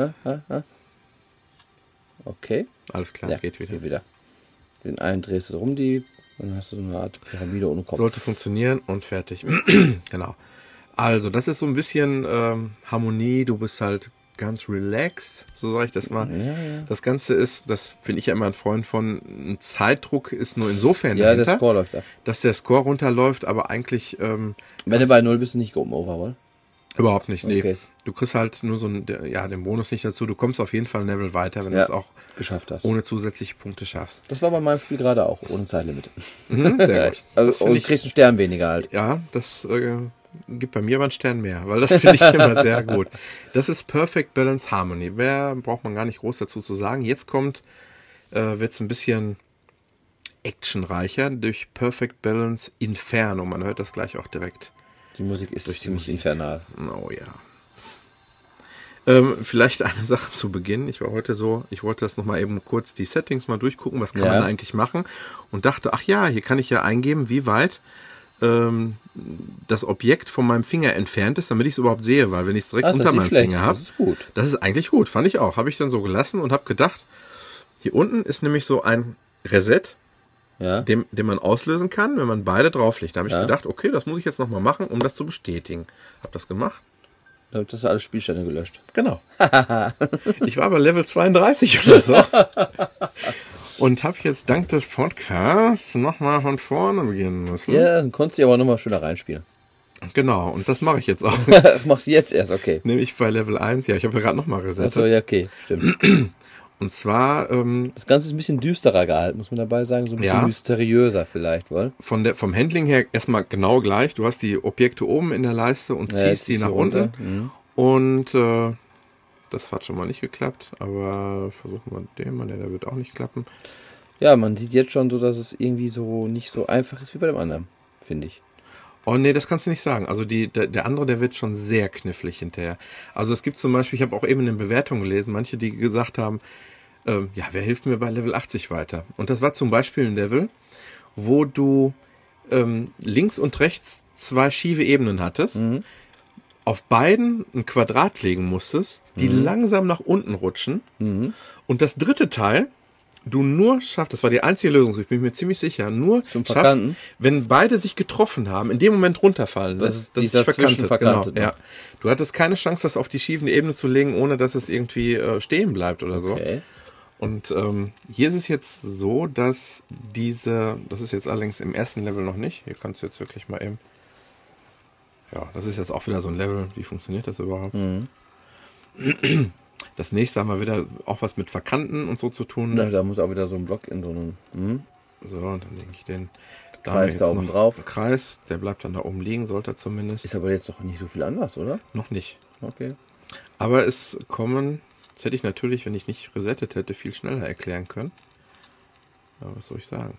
Okay. Alles klar, Ja, geht wieder. Geht wieder. Den einen drehst du rum, dann hast du so eine Art Pyramide ohne Kopf. Sollte funktionieren und fertig. Genau. Also, das ist so ein bisschen Harmonie. Du bist halt ganz relaxed, so sage ich das mal. Ja. Das Ganze ist, das finde ich ja immer ein Freund von, ein Zeitdruck ist nur insofern Ja, der dahinter, Score läuft ab. dass der Score runterläuft, aber eigentlich Wenn du bei 0 bist, du nicht Game Over, oder? überhaupt nicht. Nee. Okay. Du kriegst halt nur so den Bonus nicht dazu. Du kommst auf jeden Fall ein Level weiter, wenn du Ja. es auch Geschafft hast. ohne zusätzliche Punkte schaffst. Das war bei meinem Spiel gerade auch, ohne Zeitlimit. Sehr gut. Also, Das find und du ich, kriegst einen Stern weniger halt. ja, das gibt bei mir aber einen Stern mehr, weil das finde ich immer sehr gut. Das ist Perfect Balance Harmony. Braucht man gar nicht groß dazu zu sagen. Jetzt wird es ein bisschen actionreicher durch Perfect Balance Inferno. Man hört das gleich auch direkt. Die Musik ist Durch die ziemlich Musik. infernal. Oh ja. Vielleicht eine Sache zu Beginn. Ich wollte das nochmal eben kurz die Settings mal durchgucken, was kann Ja. man eigentlich machen und dachte, ach ja, hier kann ich ja eingeben, wie weit das Objekt von meinem Finger entfernt ist, damit ich es überhaupt sehe, weil wenn ich es direkt Ach, das unter ist meinem nicht schlecht. Finger habe, Das ist gut. das ist eigentlich gut, fand ich auch. Habe ich dann so gelassen und habe gedacht, hier unten ist nämlich so ein Reset, Ja. den man auslösen kann, wenn man beide drauflegt. Da habe ich Ja. gedacht, okay, das muss ich jetzt nochmal machen, um das zu bestätigen. Habe das gemacht. Da hast du alle Spielstände gelöscht. Genau. Ich war bei Level 32 oder so. Und habe jetzt dank des Podcasts nochmal von vorne beginnen müssen. Ja, dann konntest du aber nochmal schöner reinspielen. Genau, und das mache ich jetzt auch. Das machst du jetzt erst, okay. Nämlich bei Level 1. Ja, ich habe ja gerade nochmal resettet. Achso, ja, okay, stimmt. Und zwar Das Ganze ist ein bisschen düsterer gehalten, muss man dabei sagen. So ein bisschen Ja. mysteriöser vielleicht, wohl. vom Handling her erstmal genau gleich. Du hast die Objekte oben in der Leiste und ziehst die ziehst nach du runter. unten. Und das hat schon mal nicht geklappt. Aber versuchen wir den mal. Der wird auch nicht klappen. Ja, man sieht jetzt schon so, dass es irgendwie so nicht so einfach ist wie bei dem anderen, finde ich. Oh nee, das kannst du nicht sagen. Also der andere, der wird schon sehr knifflig hinterher. Also es gibt zum Beispiel, ich habe auch eben in den Bewertungen gelesen, manche, die gesagt haben, ja, wer hilft mir bei Level 80 weiter? Und das war zum Beispiel ein Level, wo du links und rechts 2 schiefe Ebenen hattest, auf beiden ein Quadrat legen musstest, die langsam nach unten rutschen. Und das dritte Teil du nur schaffst, das war die einzige Lösung, ich bin mir ziemlich sicher, nur Zum schaffst, Verkanten? wenn beide sich getroffen haben, in dem Moment runterfallen, Das dass ist sich dieser verkantet. Zwischenverkantet Genau, noch. ja. Du hattest keine Chance, das auf die schiefende Ebene zu legen, ohne dass es irgendwie stehen bleibt oder so. Okay. Und hier ist es jetzt so, dass das ist jetzt allerdings im ersten Level noch nicht, hier kannst du jetzt wirklich mal eben, ja, das ist jetzt auch wieder so ein Level, wie funktioniert das überhaupt? Das nächste haben wir wieder auch was mit Verkanten und so zu tun. Na, da muss auch wieder so ein Block in so einem So, und dann lege ich den Kreis da oben drauf. Einen Kreis, der bleibt dann da oben liegen, sollte er zumindest. Ist aber jetzt doch nicht so viel anders, oder? Noch nicht. Okay. Aber das hätte ich natürlich, wenn ich nicht resettet hätte, viel schneller erklären können. Ja, was soll ich sagen?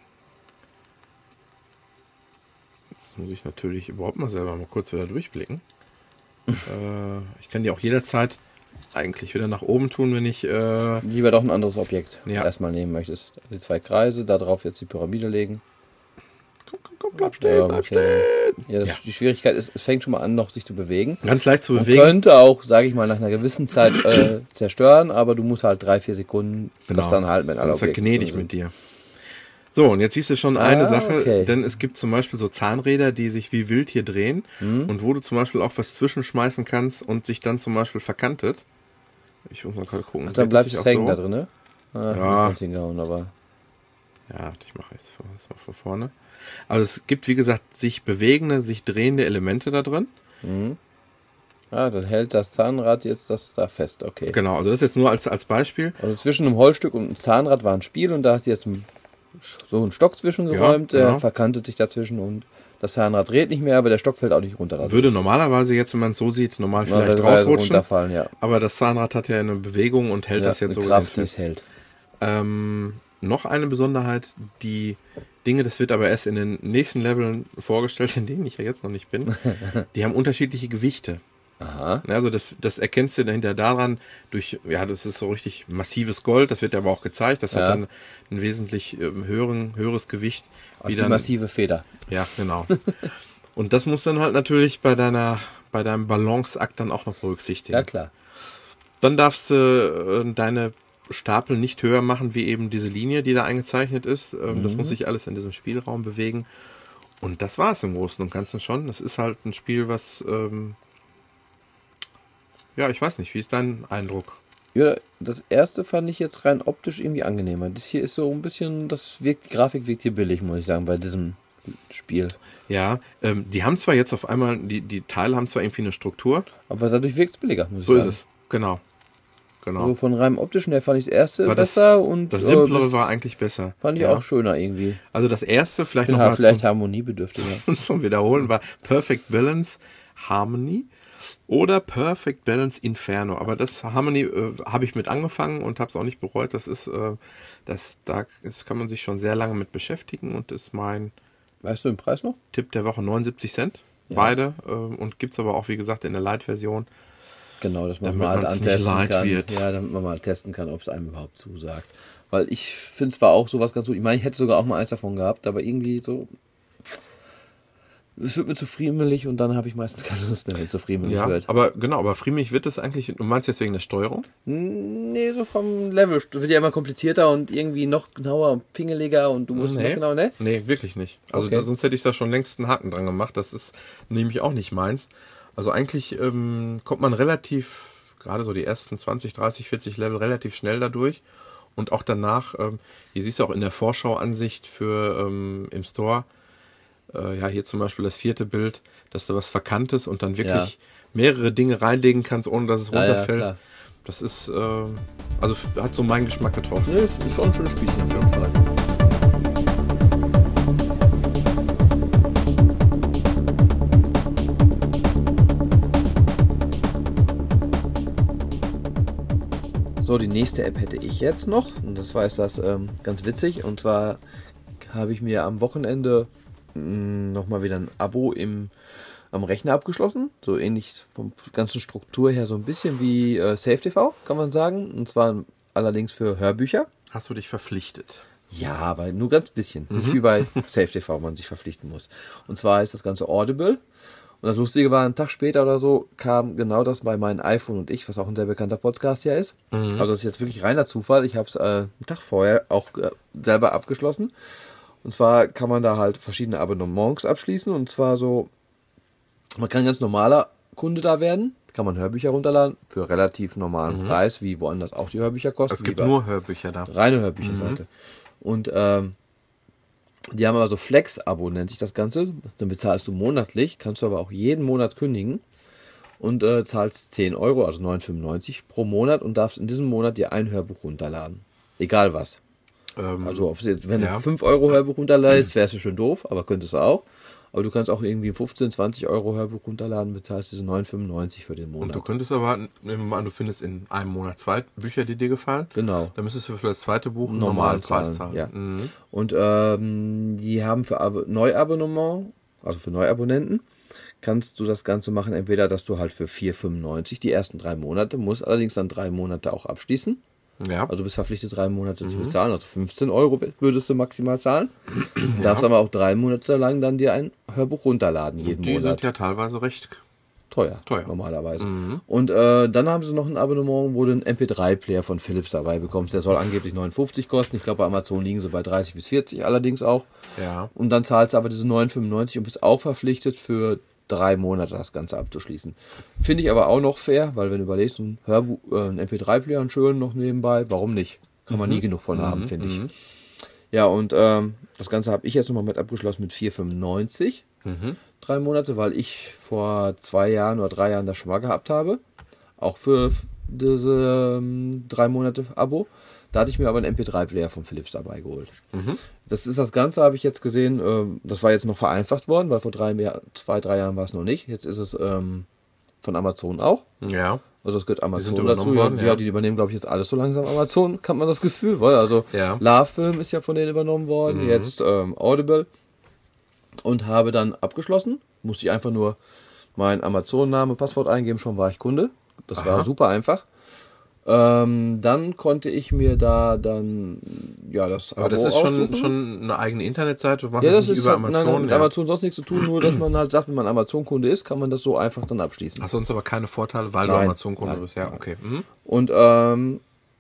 Jetzt muss ich natürlich überhaupt mal selber mal kurz wieder durchblicken. Ich kann die auch jederzeit eigentlich wieder nach oben tun, wenn ich... Lieber doch ein anderes Objekt Ja. erstmal nehmen möchtest. Die 2 Kreise, da drauf jetzt die Pyramide legen. Komm, bleib stehen, bleib stehen. Ja, Die Schwierigkeit ist, es fängt schon mal an, noch sich zu bewegen. Ganz leicht zu Man bewegen. könnte auch, sage ich mal, nach einer gewissen Zeit zerstören, aber du musst halt 3-4 Sekunden das dann halt mit aller Das ist ja gnädig mit dir. So, und jetzt siehst du schon eine Sache, okay. denn es gibt zum Beispiel so Zahnräder, die sich wie wild hier drehen und wo du zum Beispiel auch was zwischenschmeißen kannst und sich dann zum Beispiel verkantet. Ich muss mal gerade gucken. Ach, dann bleibt Dreht es sich auch hängen so? da drin, ne? Ja. kannst hingehauen, aber Ja, ich mache jetzt das mal von vorne. Also es gibt, wie gesagt, sich bewegende, sich drehende Elemente da drin. dann hält das Zahnrad jetzt das da fest, okay. Genau, also das jetzt nur als Beispiel. Also zwischen einem Holzstück und einem Zahnrad war ein Spiel und da hast du jetzt so einen Stock zwischengeräumt, Ja, der genau. verkantet sich dazwischen und das Zahnrad dreht nicht mehr, aber der Stock fällt auch nicht runter. Also Würde normalerweise jetzt, wenn man es so sieht, normal man vielleicht wird also rausrutschen. runterfallen, ja. Aber das Zahnrad hat ja eine Bewegung und hält das jetzt eine so Kraft, die fest. es hält. Noch eine Besonderheit, die Dinge, das wird aber erst in den nächsten Leveln vorgestellt, in denen ich ja jetzt noch nicht bin, die haben unterschiedliche Gewichte. Aha. Also das erkennst du dahinter daran, das ist so richtig massives Gold, das wird aber auch gezeigt, das hat dann ein wesentlich höheres Gewicht. Also die massive Feder. Ja, genau. Und das musst du dann halt natürlich bei deinem Balanceakt dann auch noch berücksichtigen. Ja, klar. Dann darfst du deine Stapel nicht höher machen, wie eben diese Linie, die da eingezeichnet ist. Das muss sich alles in diesem Spielraum bewegen. Und das war es im Großen und Ganzen schon. Das ist halt ein Spiel, was... ich weiß nicht, wie ist dein Eindruck? Ja, das erste fand ich jetzt rein optisch irgendwie angenehmer. Das hier ist so ein bisschen, die Grafik wirkt hier billig, muss ich sagen, bei diesem Spiel. Ja, die haben zwar jetzt auf einmal, die Teile haben zwar irgendwie eine Struktur. Aber dadurch wirkt es billiger, muss ich So sagen. ist es, genau. Also von rein optischen her fand ich das erste War besser und das Simplere war eigentlich besser. fand ich auch schöner irgendwie. Also das erste, vielleicht Bin noch halt mal vielleicht harmoniebedürftiger. zum Wiederholen, war Perfect Balance Harmony oder Perfect Balance Inferno. Aber das Harmony habe ich mit angefangen und habe es auch nicht bereut. Das ist, das kann man sich schon sehr lange mit beschäftigen und ist mein Weißt du den Preis noch? Tipp der Woche, 79 Cent. Ja. Beide. Und gibt es aber auch, wie gesagt, in der Light-Version. Genau, dass man Damit mal man's antesten nicht light kann. wird. Ja, damit man mal testen kann, ob es einem überhaupt zusagt. Weil ich finde zwar auch sowas ganz gut. Ich meine, ich hätte sogar auch mal eins davon gehabt, aber irgendwie so. Es wird mir zu friemelig und dann habe ich meistens keine Lust mehr, wenn es zu friemelig wird. Aber friemelig wird es eigentlich, du meinst jetzt wegen der Steuerung? Nee, so vom Level. Das wird ja immer komplizierter und irgendwie noch genauer und pingeliger und du musst noch genau, ne? Nee, wirklich nicht. Also Okay. sonst hätte ich da schon längst einen Haken dran gemacht. Das ist nämlich auch nicht meins. Also eigentlich kommt man relativ, gerade so die ersten 20, 30, 40 Level relativ schnell dadurch. Und auch danach, hier siehst du auch in der Vorschauansicht für im Store, hier zum Beispiel das 4. Bild, dass du was Verkanntes und dann wirklich mehrere Dinge reinlegen kannst, ohne dass es runterfällt. klar. Das ist, also hat so meinen Geschmack getroffen. Nee, ist schon ein schönes Spielchen auf jeden Fall. So, die nächste App hätte ich jetzt noch. Und das war jetzt das ganz witzig. Und zwar habe ich mir am Wochenende nochmal wieder ein Abo am Rechner abgeschlossen. So ähnlich vom ganzen Struktur her so ein bisschen wie Safe TV, kann man sagen. Und zwar allerdings für Hörbücher. Hast du dich verpflichtet? Ja, aber nur ganz bisschen. Nicht wie bei Safe TV, wo man sich verpflichten muss. Und zwar ist das Ganze Audible. Und das Lustige war, einen Tag später oder so kam genau das bei meinem iPhone und ich, was auch ein sehr bekannter Podcast ja ist. Also das ist jetzt wirklich reiner Zufall. Ich habe es einen Tag vorher auch selber abgeschlossen. Und zwar kann man da halt verschiedene Abonnements abschließen. Und zwar so, man kann ganz normaler Kunde da werden. Kann man Hörbücher runterladen für relativ normalen Preis, wie woanders auch die Hörbücher kosten. Es gibt nur Hörbücher da. Reine Hörbücherseite. Und die haben aber so Flex-Abo, nennt sich das Ganze. Dann bezahlst du monatlich, kannst du aber auch jeden Monat kündigen und zahlst 10 Euro, also 9,95 pro Monat und darfst in diesem Monat dir ein Hörbuch runterladen. Egal was. Also ob jetzt, wenn du 5 Euro Hörbuch runterlädst, wärst du schon doof, aber könntest du auch. Aber du kannst auch irgendwie 15, 20 Euro Hörbuch runterladen, bezahlst diese 9,95 für den Monat. Und du könntest aber, nehmen wir mal an, du findest in einem Monat 2 Bücher, die dir gefallen. Genau. Dann müsstest du für das zweite Buch einen Normal normalen Preis zahlen. Ja. Und die haben für Neuabonnement, also für Neuabonnenten, kannst du das Ganze machen, entweder, dass du halt für 4,95 die ersten 3 Monate, musst allerdings dann 3 Monate auch abschließen. Ja. Also du bist verpflichtet, 3 Monate zu bezahlen, also 15 Euro würdest du maximal zahlen. Du darfst aber auch 3 Monate lang dann dir ein Hörbuch runterladen, jeden die Monat. sind ja teilweise recht Teuer. Normalerweise. Und dann haben sie noch ein Abonnement, wo du einen MP3-Player von Philips dabei bekommst. Der soll angeblich 59 kosten. Ich glaube, bei Amazon liegen sie bei 30 bis 40 allerdings auch. Ja. Und dann zahlst du aber diese 9,95 und bist auch verpflichtet, für 3 Monate das Ganze abzuschließen. Finde ich aber auch noch fair, weil wenn du überlegst, ein Hörbuch, ein MP3-Player, einen schönen noch nebenbei, warum nicht? Kann man nie genug von haben, finde ich. Ja, und das Ganze habe ich jetzt nochmal mit abgeschlossen mit 4,95. 3 Monate, weil ich vor 2 Jahren oder 3 Jahren das schon mal gehabt habe. Auch für diese 3 Monate Abo. Da hatte ich mir aber einen MP3-Player von Philips dabei geholt. Das ist das Ganze, habe ich jetzt gesehen, das war jetzt noch vereinfacht worden, weil vor 2, 3 Jahren war es noch nicht. Jetzt ist es von Amazon auch. Ja. Also es gehört Amazon sind dazu. worden, ja, die übernehmen, glaube ich, jetzt alles so langsam Amazon, kann man das Gefühl, weil also Love-Film ist ja von denen übernommen worden, jetzt Audible. Und habe dann abgeschlossen. Musste ich einfach nur meinen Amazon-Name, Passwort eingeben, schon war ich Kunde. Das war super einfach. Dann konnte ich mir da dann das Aber Abo das ist aussuchen. schon eine eigene Internetseite, du machst Ja, das das nicht ist über halt, Amazon. nein, mit Amazon sonst nichts zu tun, nur dass man halt sagt, wenn man Amazon-Kunde ist, kann man das so einfach dann abschließen. Hast sonst aber keine Vorteile, weil du Nein. Amazon-Kunde Nein. bist. Ja, okay. Und dann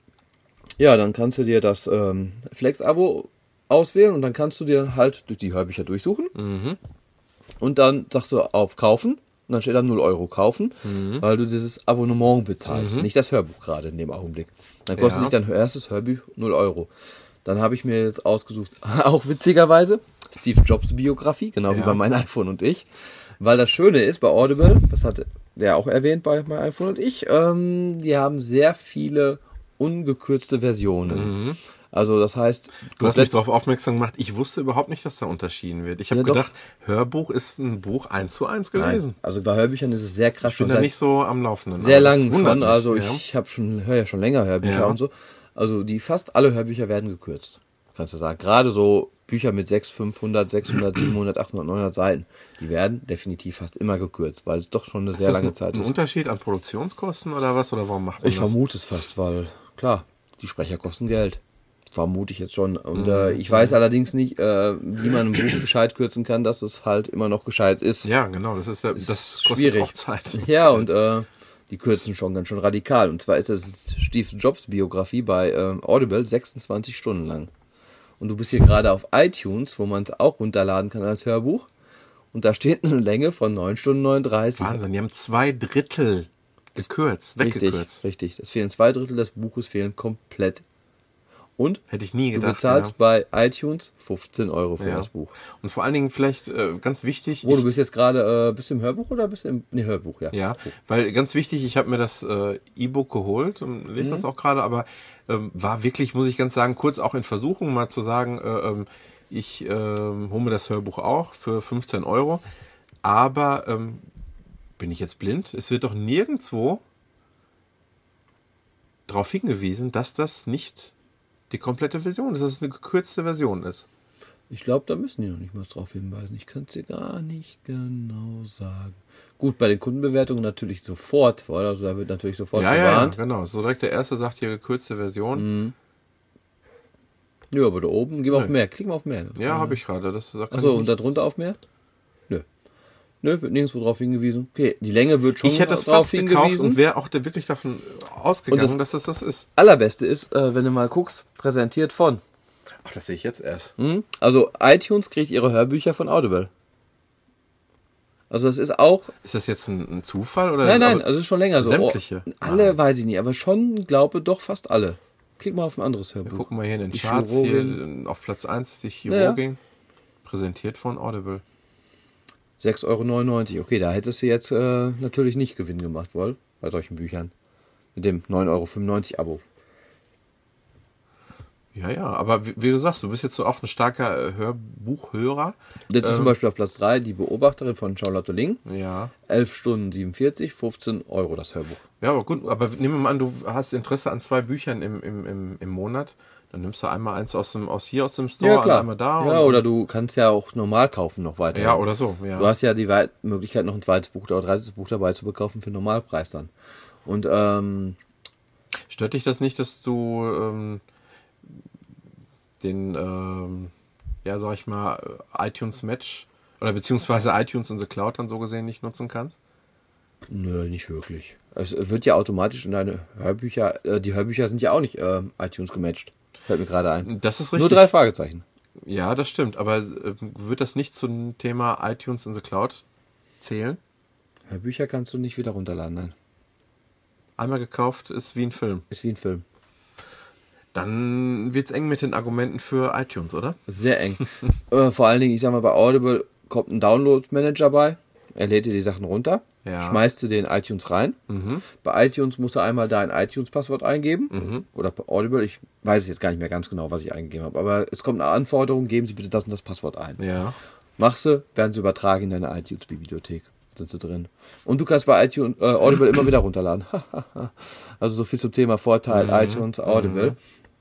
kannst du dir das Flex-Abo auswählen und dann kannst du dir halt die Hörbücher durchsuchen. Und dann sagst du auf Kaufen und dann steht da 0 Euro kaufen, weil du dieses Abonnement bezahlst, nicht das Hörbuch gerade in dem Augenblick. Dann kostet dich dein erstes Hörbuch 0 Euro. Dann habe ich mir jetzt ausgesucht, auch witzigerweise, Steve Jobs Biografie, genau wie bei meinem iPhone und ich. Weil das Schöne ist bei Audible, das hat der auch erwähnt bei meinem iPhone und ich, die haben sehr viele ungekürzte Versionen. Also das heißt, du hast mich darauf aufmerksam gemacht, ich wusste überhaupt nicht, dass da unterschieden wird. Ich habe gedacht, Hörbuch ist ein Buch 1:1 gelesen. Nein, also bei Hörbüchern ist es sehr krass. Ich bin da nicht so am Laufenden. Sehr lang schon, mich, also ich höre ja schon länger Hörbücher und so. Also fast alle Hörbücher werden gekürzt, kannst du sagen. Gerade so Bücher mit 500, 600, 700, 800, 900 Seiten, die werden definitiv fast immer gekürzt, weil es doch schon eine sehr lange Zeit ist. Ist das ein Unterschied an Produktionskosten oder was? Oder warum macht man das? Ich vermute es fast, weil klar, die Sprecher kosten Geld. Vermute ich jetzt schon. Und ich weiß allerdings nicht, wie man ein Buch gescheit kürzen kann, dass es halt immer noch gescheit ist. Ja, genau. Das kostet schwierig. Auch Zeit. Ja, und die kürzen schon ganz schön radikal. Und zwar ist das Steve Jobs Biografie bei Audible 26 Stunden lang. Und du bist hier gerade auf iTunes, wo man es auch runterladen kann als Hörbuch. Und da steht eine Länge von 9 Stunden 39. Wahnsinn, die haben 2/3 gekürzt, weggekürzt. Richtig. Es fehlen 2/3 des Buches, fehlen komplett. Und hätte ich nie gedacht. Du bezahlst bei iTunes 15 Euro für das Buch. Und vor allen Dingen vielleicht ganz wichtig. Du bist jetzt gerade bist du im Hörbuch oder bist du im Hörbuch? Ja. Ja, weil ganz wichtig, ich habe mir das E-Book geholt und lese das auch gerade, aber war wirklich, muss ich ganz sagen, kurz auch in Versuchung mal zu sagen, ich hole mir das Hörbuch auch für 15 Euro, aber bin ich jetzt blind? Es wird doch nirgendwo darauf hingewiesen, dass das nicht die komplette Version ist, dass es eine gekürzte Version ist. Ich glaube, da müssen die noch nicht mal drauf hinweisen. Ich kann es dir gar nicht genau sagen. Gut, bei den Kundenbewertungen natürlich sofort, weil also da wird natürlich sofort gewarnt. Ja, genau. So direkt der erste sagt hier gekürzte Version. Ja, aber da oben, geh mal auf mehr. Klick mal auf mehr. Ja, habe ich gerade. Achso, und da drunter auf mehr? Nö. Nö, wird nirgendwo drauf hingewiesen. Okay, die Länge wird schon Ich hätte es drauf fast gekauft und wäre auch wirklich davon ausgegangen, dass das ist. Allerbeste ist, wenn du mal guckst, präsentiert von. Ach, das sehe ich jetzt erst. Also iTunes kriegt ihre Hörbücher von Audible. Also das ist auch... Ist das jetzt ein Zufall? Oder Nein, also ist schon länger so. Sämtliche? Alle weiß ich nicht, aber schon, glaube doch fast alle. Klick mal auf ein anderes Hörbuch. Wir gucken mal hier in den Die Charts. Chirurgin. Hier auf Platz 1 ist die Chirurgin. Präsentiert von Audible. 6,99 €. Okay, da hättest du jetzt natürlich nicht Gewinn gemacht, wohl, bei solchen Büchern. Mit dem 9,95 € Abo. Ja, aber wie du sagst, du bist jetzt so auch ein starker Hörbuchhörer. Das ist zum Beispiel auf Platz 3 die Beobachterin von Charlotte Ling. Ja. 11 Stunden 47, 15 € das Hörbuch. Ja, aber gut, aber nehmen wir mal an, du hast Interesse an 2 Büchern im Monat. Dann nimmst du einmal eins aus dem Store und einmal da. Ja, oder du kannst ja auch normal kaufen noch weiter. Ja, oder so. Ja. Du hast ja die Möglichkeit, noch ein zweites Buch oder ein 13. Buch dabei zu bekaufen für Normalpreis dann. Und stört dich das nicht, dass du sag ich mal, iTunes Match oder beziehungsweise iTunes in the Cloud dann so gesehen nicht nutzen kannst? Nö, nicht wirklich. Es wird ja automatisch in deine Hörbücher, die Hörbücher sind ja auch nicht iTunes gematcht. Fällt mir gerade ein. Das ist richtig. Nur 3 Fragezeichen. Ja, das stimmt. Aber wird das nicht zum Thema iTunes in the Cloud zählen? Hörbücher kannst du nicht wieder runterladen, nein. Einmal gekauft ist wie ein Film. Ist wie ein Film. Dann wird's eng mit den Argumenten für iTunes, oder? Sehr eng. Vor allen Dingen, ich sag mal, bei Audible kommt ein Download-Manager bei. Er lädt dir die Sachen runter, schmeißt du den in iTunes rein. Bei iTunes musst du einmal dein iTunes-Passwort eingeben. Oder bei Audible, ich weiß jetzt gar nicht mehr ganz genau, was ich eingegeben habe. Aber es kommt eine Anforderung, geben Sie bitte das und das Passwort ein. Ja. Machst du, werden sie übertragen in deine iTunes-Bibliothek. Sind sie drin. Und du kannst bei iTunes, Audible immer wieder runterladen. Also so viel zum Thema Vorteil iTunes, Audible.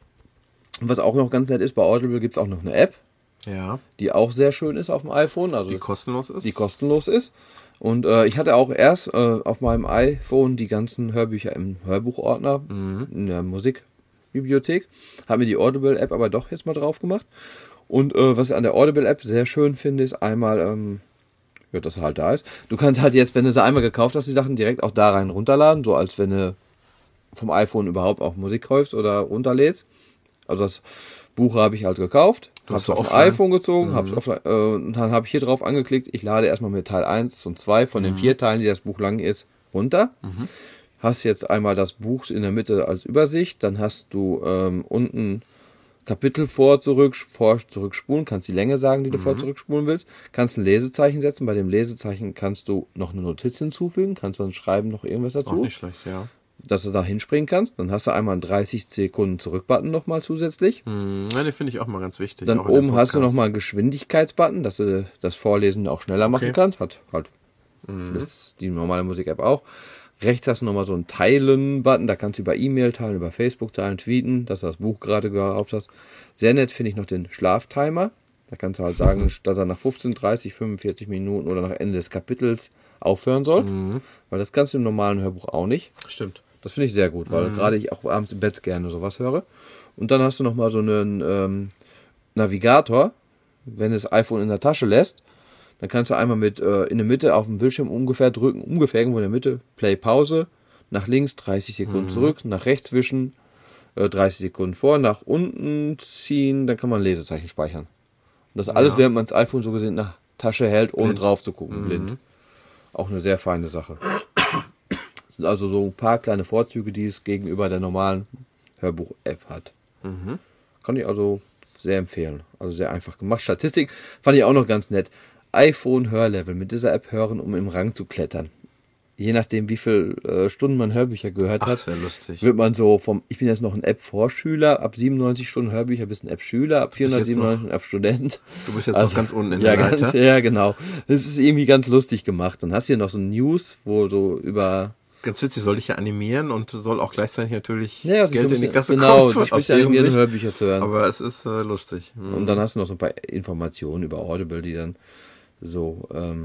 Und was auch noch ganz nett ist, bei Audible gibt es auch noch eine App, die auch sehr schön ist auf dem iPhone. Also die kostenlos ist? Die kostenlos ist. Und ich hatte auch erst auf meinem iPhone die ganzen Hörbücher im Hörbuchordner, in der Musikbibliothek. Habe mir die Audible-App aber doch jetzt mal drauf gemacht. Und was ich an der Audible-App sehr schön finde, ist einmal, dass er halt da ist. Du kannst halt jetzt, wenn du sie einmal gekauft hast, die Sachen direkt auch da rein runterladen, so als wenn du vom iPhone überhaupt auch Musik kaufst oder runterlädst. Also das Buch habe ich halt gekauft, habe es auf ein iPhone gezogen, und dann habe ich hier drauf angeklickt, ich lade erstmal mit Teil 1 und 2 von den 4 Teilen, die das Buch lang ist, runter. Hast jetzt einmal das Buch in der Mitte als Übersicht, dann hast du unten Kapitel zurückspulen, kannst die Länge sagen, die du zurückspulen willst, kannst ein Lesezeichen setzen, bei dem Lesezeichen kannst du noch eine Notiz hinzufügen, kannst dann schreiben noch irgendwas dazu. Auch nicht schlecht, ja. Dass du da hinspringen kannst. Dann hast du einmal einen 30 Sekunden Zurück-Button nochmal zusätzlich. Ja, den finde ich auch mal ganz wichtig. Dann oben hast du nochmal einen Geschwindigkeitsbutton, dass du das Vorlesen auch schneller machen kannst. Hat halt das ist die normale Musik-App auch. Rechts hast du nochmal so einen Teilen-Button, da kannst du über E-Mail teilen, über Facebook teilen, tweeten, dass du das Buch gerade gekauft hast. Sehr nett finde ich noch den Schlaftimer. Da kannst du halt sagen, dass er nach 15, 30, 45 Minuten oder nach Ende des Kapitels aufhören soll. Weil das kannst du im normalen Hörbuch auch nicht. Stimmt. Das finde ich sehr gut, weil gerade ich auch abends im Bett gerne sowas höre. Und dann hast du nochmal so einen Navigator, wenn du das iPhone in der Tasche lässt, dann kannst du einmal in der Mitte auf dem Bildschirm ungefähr drücken, ungefähr irgendwo in der Mitte, Play, Pause, nach links 30 Sekunden zurück, nach rechts wischen, 30 Sekunden vor, nach unten ziehen, dann kann man Lesezeichen speichern. Und das alles, während man das iPhone so gesehen nach Tasche hält, ohne drauf zu gucken, blind. Auch eine sehr feine Sache. Das sind also so ein paar kleine Vorzüge, die es gegenüber der normalen Hörbuch-App hat. Kann ich also sehr empfehlen. Also sehr einfach gemacht. Statistik fand ich auch noch ganz nett. iPhone-Hörlevel. Mit dieser App hören, um im Rang zu klettern. Je nachdem, wie viel Stunden man Hörbücher gehört hat, sehr lustig. wird man so ich bin jetzt noch ein App-Vorschüler, ab 97 Stunden Hörbücher bist ein App-Schüler, ab 497 ein App-Student. Du bist jetzt noch ganz unten in der Leiter. Ja, genau. Das ist irgendwie ganz lustig gemacht. Dann hast du hier noch so ein News, wo so über... Ganz witzig, soll ich ja animieren und soll auch gleichzeitig natürlich Geld in die Kasse kommen. Genau, ich muss ja animieren, Hörbücher zu hören. Aber es ist lustig. Und dann hast du noch so ein paar Informationen über Audible, die dann so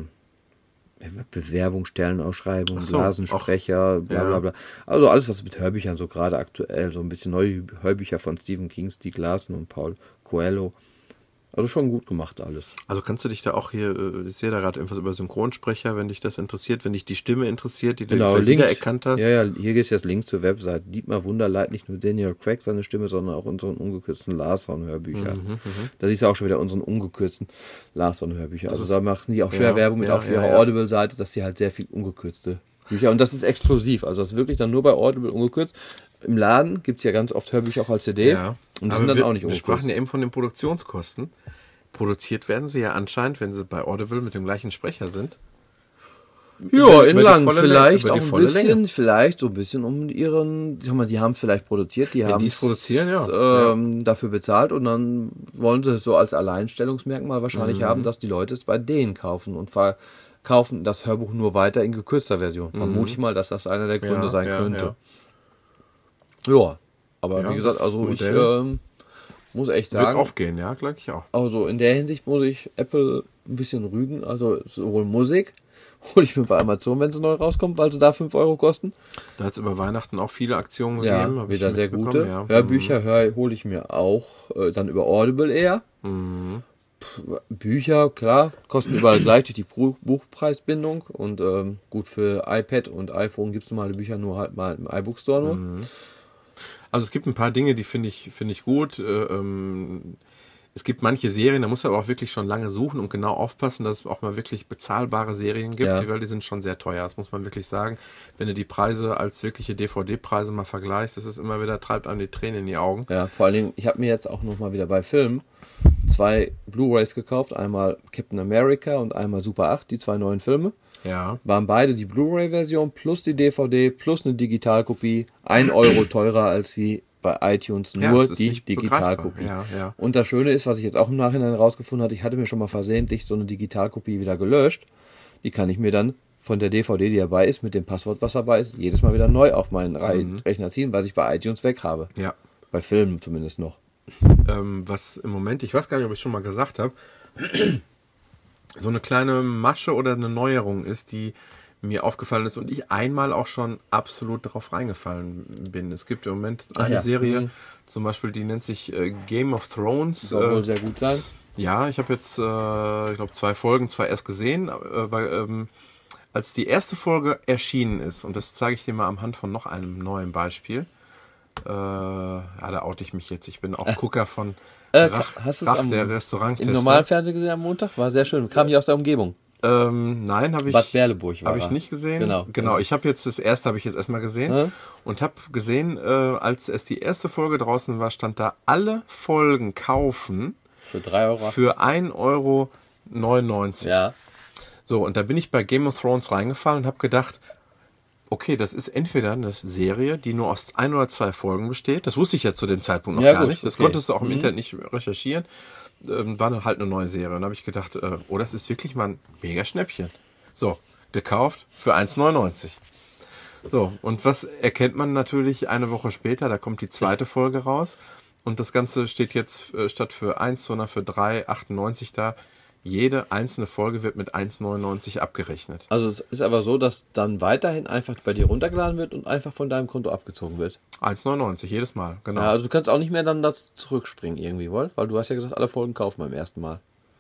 Bewerbung, Stellenausschreibung, Blasensprecher, bla bla bla. Also alles, was mit Hörbüchern so gerade aktuell, so ein bisschen neue Hörbücher von Stephen King, Stieg Larsson und Paul Coelho. Also schon gut gemacht alles. Also kannst du dich da auch hier, ich sehe da gerade irgendwas über Synchronsprecher, wenn dich das interessiert, wenn dich die Stimme interessiert, die du wiedererkannt hast. Ja, hier geht es jetzt Link zur Website. Dietmar Wunder leiht nicht nur Daniel Craig seine Stimme, sondern auch unseren ungekürzten Larson-Hörbücher. Da siehst du auch schon wieder unseren ungekürzten Larson-Hörbücher. Also da machen die auch schwer Werbung mit auf ihrer Audible-Seite, dass sie halt sehr viel ungekürzte Bücher, und das ist exklusiv, also das ist wirklich dann nur bei Audible ungekürzt. Im Laden gibt es ja ganz oft Hörbücher auch als CD, und die sind dann auch nicht ungekürzt. Wir sprachen ja eben von den Produktionskosten. Produziert werden sie ja anscheinend, wenn sie bei Audible mit dem gleichen Sprecher sind. Ja, inland vielleicht auch ein bisschen, vielleicht so ein bisschen um ihren, ich sag mal, die haben es vielleicht produziert, die haben es dafür bezahlt, und dann wollen sie es so als Alleinstellungsmerkmal wahrscheinlich haben, dass die Leute es bei denen kaufen und kaufen das Hörbuch nur weiter in gekürzter Version. Vermute ich mal, dass das einer der Gründe sein könnte. Ja, aber wie gesagt, also ich muss echt sagen. Wird aufgehen, ja, glaube ich auch. Also in der Hinsicht muss ich Apple ein bisschen rügen, also sowohl Musik hole ich mir bei Amazon, wenn sie neu rauskommt, weil sie da 5 Euro kosten. Da hat es über Weihnachten auch viele Aktionen gegeben. Ja, wieder sehr gute. Ja. Hörbücher hole ich mir auch dann über Audible eher. Bücher, klar, kosten überall gleich durch die Buchpreisbindung, und gut, für iPad und iPhone gibt es normale Bücher nur halt mal im iBookstore nur. Also es gibt ein paar Dinge, die finde ich gut. Es gibt manche Serien, da muss man aber auch wirklich schon lange suchen und genau aufpassen, dass es auch mal wirklich bezahlbare Serien gibt, weil die sind schon sehr teuer, das muss man wirklich sagen. Wenn du die Preise als wirkliche DVD-Preise mal vergleichst, das ist immer wieder, treibt einem die Tränen in die Augen. Ja, vor allen Dingen, ich habe mir jetzt auch nochmal wieder bei Filmen 2 Blu-rays gekauft, einmal Captain America und einmal Super 8, die 2 neuen Filme. Ja. Waren beide die Blu-ray-Version plus die DVD plus eine Digitalkopie 1 Euro teurer als wie bei iTunes nur die Digitalkopie. Ja. Und das Schöne ist, was ich jetzt auch im Nachhinein rausgefunden hatte, ich hatte mir schon mal versehentlich so eine Digitalkopie wieder gelöscht. Die kann ich mir dann von der DVD, die dabei ist, mit dem Passwort, was dabei ist, jedes Mal wieder neu auf meinen Rechner ziehen, was ich bei iTunes weg habe. Ja. Bei Filmen zumindest noch. Was im Moment, ich weiß gar nicht, ob ich schon mal gesagt habe, so eine kleine Masche oder eine Neuerung ist, die mir aufgefallen ist und ich einmal auch schon absolut darauf reingefallen bin. Es gibt im Moment eine Serie, zum Beispiel, die nennt sich Game of Thrones. Soll wohl sehr gut sein. Ja, ich habe jetzt, ich glaube, 2 Folgen zwar erst gesehen, aber als die erste Folge erschienen ist, und das zeige ich dir mal am Hand von noch einem neuen Beispiel, da oute ich mich jetzt. Ich bin auch Gucker von hast du es der Restauranttester. Im normalen Fernsehen gesehen am Montag? War sehr schön. Kam hier aus der Umgebung. Nein, habe ich. Bad Berleburg war Habe ich nicht gesehen. Genau. Ich habe jetzt das erste, habe ich jetzt erstmal gesehen und habe gesehen, als es die erste Folge draußen war, stand da alle Folgen kaufen für 3 Euro. Für 1,99 €. Ja. So, und da bin ich bei Game of Thrones reingefallen und habe gedacht, okay, das ist entweder eine Serie, die nur aus 1 oder 2 Folgen besteht. Das wusste ich ja zu dem Zeitpunkt noch gar nicht. Das konntest du auch im Internet nicht recherchieren. War dann halt eine neue Serie. Und da habe ich gedacht, das ist wirklich mal ein mega Schnäppchen. So, gekauft für 1,99 €. So, und was erkennt man natürlich eine Woche später? Da kommt die zweite Folge raus. Und das Ganze steht jetzt statt für 1, sondern für 3,98 € da. Jede einzelne Folge wird mit 1,99 € abgerechnet. Also es ist aber so, dass dann weiterhin einfach bei dir runtergeladen wird und einfach von deinem Konto abgezogen wird. 1,99 € jedes Mal, genau. Ja, also du kannst auch nicht mehr dann das zurückspringen irgendwie, weil du hast ja gesagt, alle Folgen kaufen beim ersten Mal.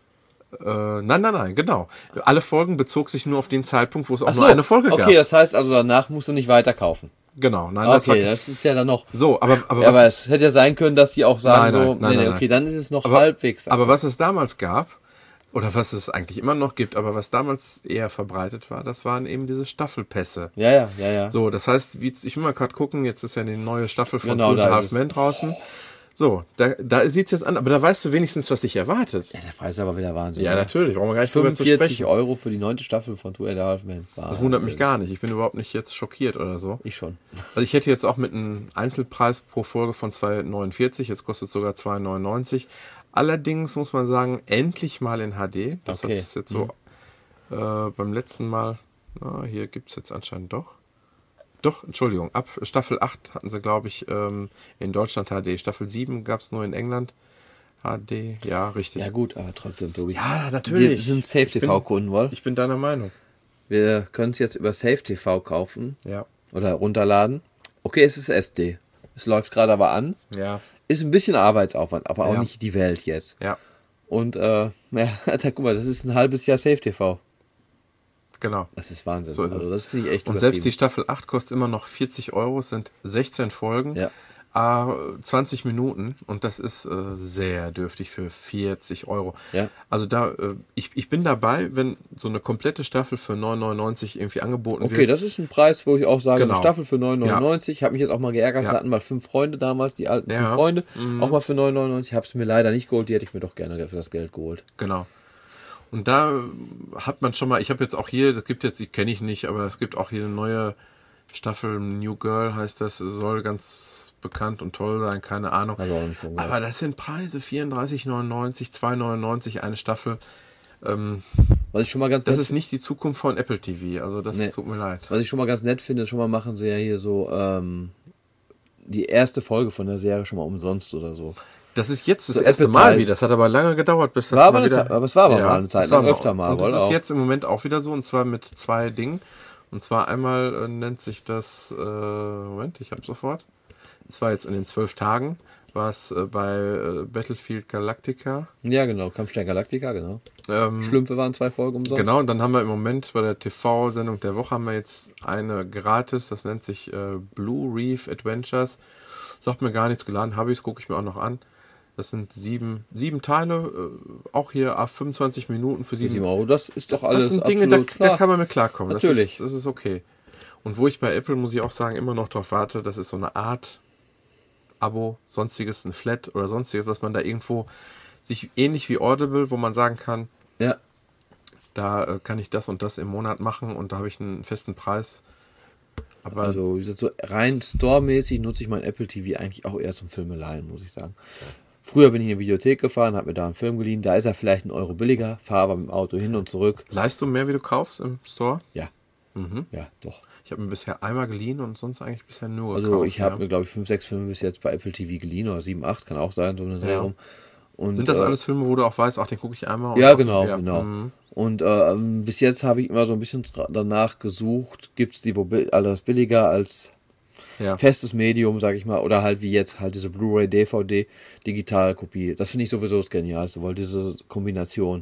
Nein, genau. Alle Folgen bezog sich nur auf den Zeitpunkt, wo es auch nur eine Folge gab. Okay, das heißt also, danach musst du nicht weiter kaufen. Genau. Nein, das ist ja dann noch... So, aber es hätte ja sein können, dass die auch sagen, nein. Okay, dann ist es noch halbwegs. Aber was es damals gab, oder was es eigentlich immer noch gibt, aber was damals eher verbreitet war, das waren eben diese Staffelpässe. Ja. So, das heißt, ich will mal gerade gucken, jetzt ist ja eine neue Staffel von Two and a Half Men draußen. So, da sieht's jetzt an, aber da weißt du wenigstens, was dich erwartet. Ja, der Preis ist aber wieder Wahnsinn. Ja, natürlich, brauchen wir gar nicht drüber zu sprechen. 45 € für die 9. Staffel von Two and a Half Men. Das wundert mich gar nicht, ich bin überhaupt nicht jetzt schockiert oder so. Ich schon. Also ich hätte jetzt auch mit einem Einzelpreis pro Folge von 2,49, jetzt kostet es sogar 2,99 €. Allerdings muss man sagen, endlich mal in HD. Das hat es jetzt so beim letzten Mal, hier gibt es jetzt anscheinend doch, Entschuldigung, ab Staffel 8 hatten sie, glaube ich, in Deutschland HD. Staffel 7 gab es nur in England HD, ja, richtig. Ja gut, aber trotzdem, Tobi. Ja, natürlich. Wir sind Safe-TV-Kunden, wohl. Ich bin deiner Meinung. Wir können es jetzt über Safe-TV kaufen. Ja. Oder runterladen. Okay, es ist SD. Es läuft gerade aber an. Ja. Ist ein bisschen Arbeitsaufwand, aber auch nicht die Welt jetzt. Ja. Und guck mal, das ist ein halbes Jahr Safe TV. Genau. Das ist Wahnsinn. So ist also es. das finde ich echt Und selbst die Staffel 8 kostet immer noch 40 Euro, es sind 16 Folgen, Ja. 20 Minuten und das ist sehr dürftig für 40 Euro. Ja. Also da, ich bin dabei, wenn so eine komplette Staffel für 9,99 irgendwie angeboten wird. Okay, das ist ein Preis, wo ich auch sage, Genau. eine Staffel für 9,99. Ich habe mich jetzt auch mal geärgert, Ja. sie hatten mal 5 Freunde damals, die alten 5 Ja. Freunde, auch mal für 9,99. Ich habe es mir leider nicht geholt, die hätte ich mir doch gerne für das Geld geholt. Genau. Und da hat man schon mal, ich habe jetzt auch hier, das gibt jetzt, die kenne ich nicht, aber es gibt auch hier eine neue Staffel, New Girl heißt das, soll ganz bekannt und toll sein, keine Ahnung. Also auch nicht von gehört. Aber das sind Preise, 34,99, 2,99 eine Staffel. Was ich schon mal ganz Das nett ist nicht die Zukunft von Apple TV, also das Nee. tut mir leid. Was ich schon mal ganz nett finde, schon mal machen sie ja hier so die erste Folge von der Serie schon mal umsonst oder so. Das ist jetzt das So erste Apple-Teil. Mal wieder, das hat aber lange gedauert, bis das War aber mal eine wieder... Zeit- aber es war aber mal eine Zeit das war lang öfter mal, Und das wohl ist auch. jetzt im Moment auch wieder so, und zwar mit 2 Dingen. Und zwar einmal nennt sich das, Moment, ich habe sofort. Es war jetzt in den 12 Tagen, war es bei Battlefield Galactica. Ja, genau, Kampfstern Galactica, genau. Ähm, Schlümpfe waren 2 Folgen umsonst. Genau, und dann haben wir im Moment bei der TV-Sendung der Woche haben wir jetzt eine gratis, das nennt sich Blue Reef Adventures. Sagt mir gar nichts, geladen habe ich es, gucke ich mir auch noch an. Das sind 7 Teile, auch hier 25 Minuten für 7 €. Das ist doch alles Das sind Dinge, da klar. kann man mit klarkommen. Natürlich. Das ist okay. Und wo ich bei Apple, muss ich auch sagen, immer noch drauf warte, das ist so eine Art Abo, sonstiges, ein Flat oder sonstiges, was man da irgendwo sich ähnlich wie Audible, wo man sagen kann, Ja, da kann ich das und das im Monat machen und da habe ich einen festen Preis. Aber also wie gesagt, so rein storemäßig nutze ich mein Apple TV eigentlich auch eher zum Filmeleihen, muss ich sagen. Früher bin ich in die Videothek gefahren, habe mir da einen Film geliehen, da ist er vielleicht 1 Euro billiger, fahre aber mit dem Auto hin und zurück. leist du mehr, wie du kaufst im Store? Ja, Mhm. ja, doch. Ich habe mir bisher einmal geliehen und sonst eigentlich bisher nur Also gekauft. ich habe ja. mir, glaube ich, 5, 6 Filme bis jetzt bei Apple TV geliehen, oder 7, 8, kann auch sein, so eine Dreh Ja. rum. Und, Sind das alles Filme, wo du auch weißt, ach, den gucke ich einmal? und Ja, auch- genau, ja. genau. Mhm. Und bis jetzt habe ich immer so ein bisschen danach gesucht, gibt es die wo alles billiger als Ja. festes Medium, sag ich mal, oder halt wie jetzt halt diese Blu-ray, DVD, Digitalkopie. Das finde ich sowieso das Genialste, weil diese Kombination,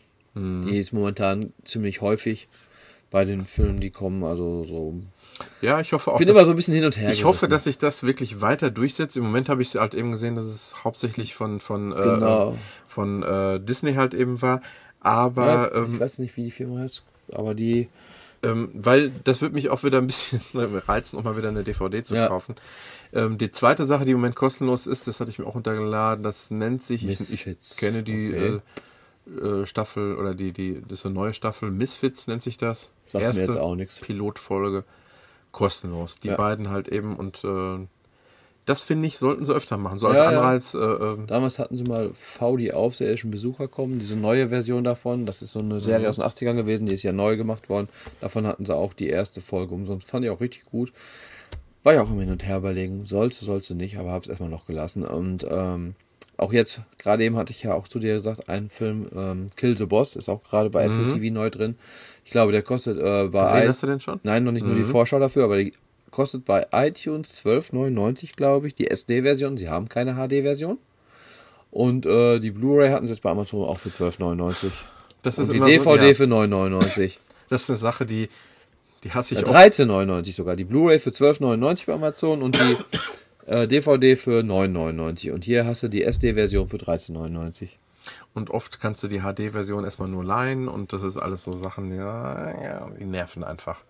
die ist momentan ziemlich häufig bei den Filmen, die kommen, also so. Ja, ich hoffe auch, Ich bin dass- immer so ein bisschen hin und her ich hoffe, gerissen. dass sich das wirklich weiter durchsetzt. Im Moment habe ich halt eben gesehen, dass es hauptsächlich von Genau. Disney halt eben war. Aber Ja, ich weiß nicht, wie die Firma heißt, aber die, weil das wird mich auch wieder ein bisschen reizen, um mal wieder eine DVD zu Ja. kaufen. Die zweite Sache, die im Moment kostenlos ist, das hatte ich mir auch runtergeladen, das nennt sich, ich Misfits. kenne die Okay. Staffel oder das ist eine neue Staffel, Misfits nennt sich das. Sagt mir jetzt auch nichts. Pilotfolge, kostenlos. Die Ja. beiden halt eben und das finde ich, sollten sie öfter machen. So als Ja, ja. Anreiz. Damals hatten sie mal V, die aufseherischen Besucher kommen, diese neue Version davon. Das ist so eine Serie aus den 80ern gewesen, die ist ja neu gemacht worden. Davon hatten sie auch die erste Folge umsonst. Fand ich auch richtig gut. War ja auch immer hin und her überlegen, sollte nicht, aber habe es erstmal noch gelassen. Und auch jetzt, gerade eben hatte ich ja auch zu dir gesagt, einen Film, Kill the Boss, ist auch gerade bei Apple TV neu drin. Ich glaube, der kostet bei gesehen hast du denn schon? Nein, noch nicht nur die Vorschau dafür, aber die kostet bei iTunes 12,99, glaube ich, die SD-Version. Sie haben keine HD-Version. Und die Blu-ray hatten sie jetzt bei Amazon auch für 12,99. Das ist Und die immer DVD so, ja, für 9,99. das ist eine Sache, die hasse ich Ja, auch. 13,99 sogar. Die Blu-ray für 12,99 bei Amazon und die DVD für 9,99. Und hier hast du die SD-Version für 13,99. Und oft kannst du die HD-Version erstmal nur leihen und das ist alles so Sachen, ja, die nerven einfach.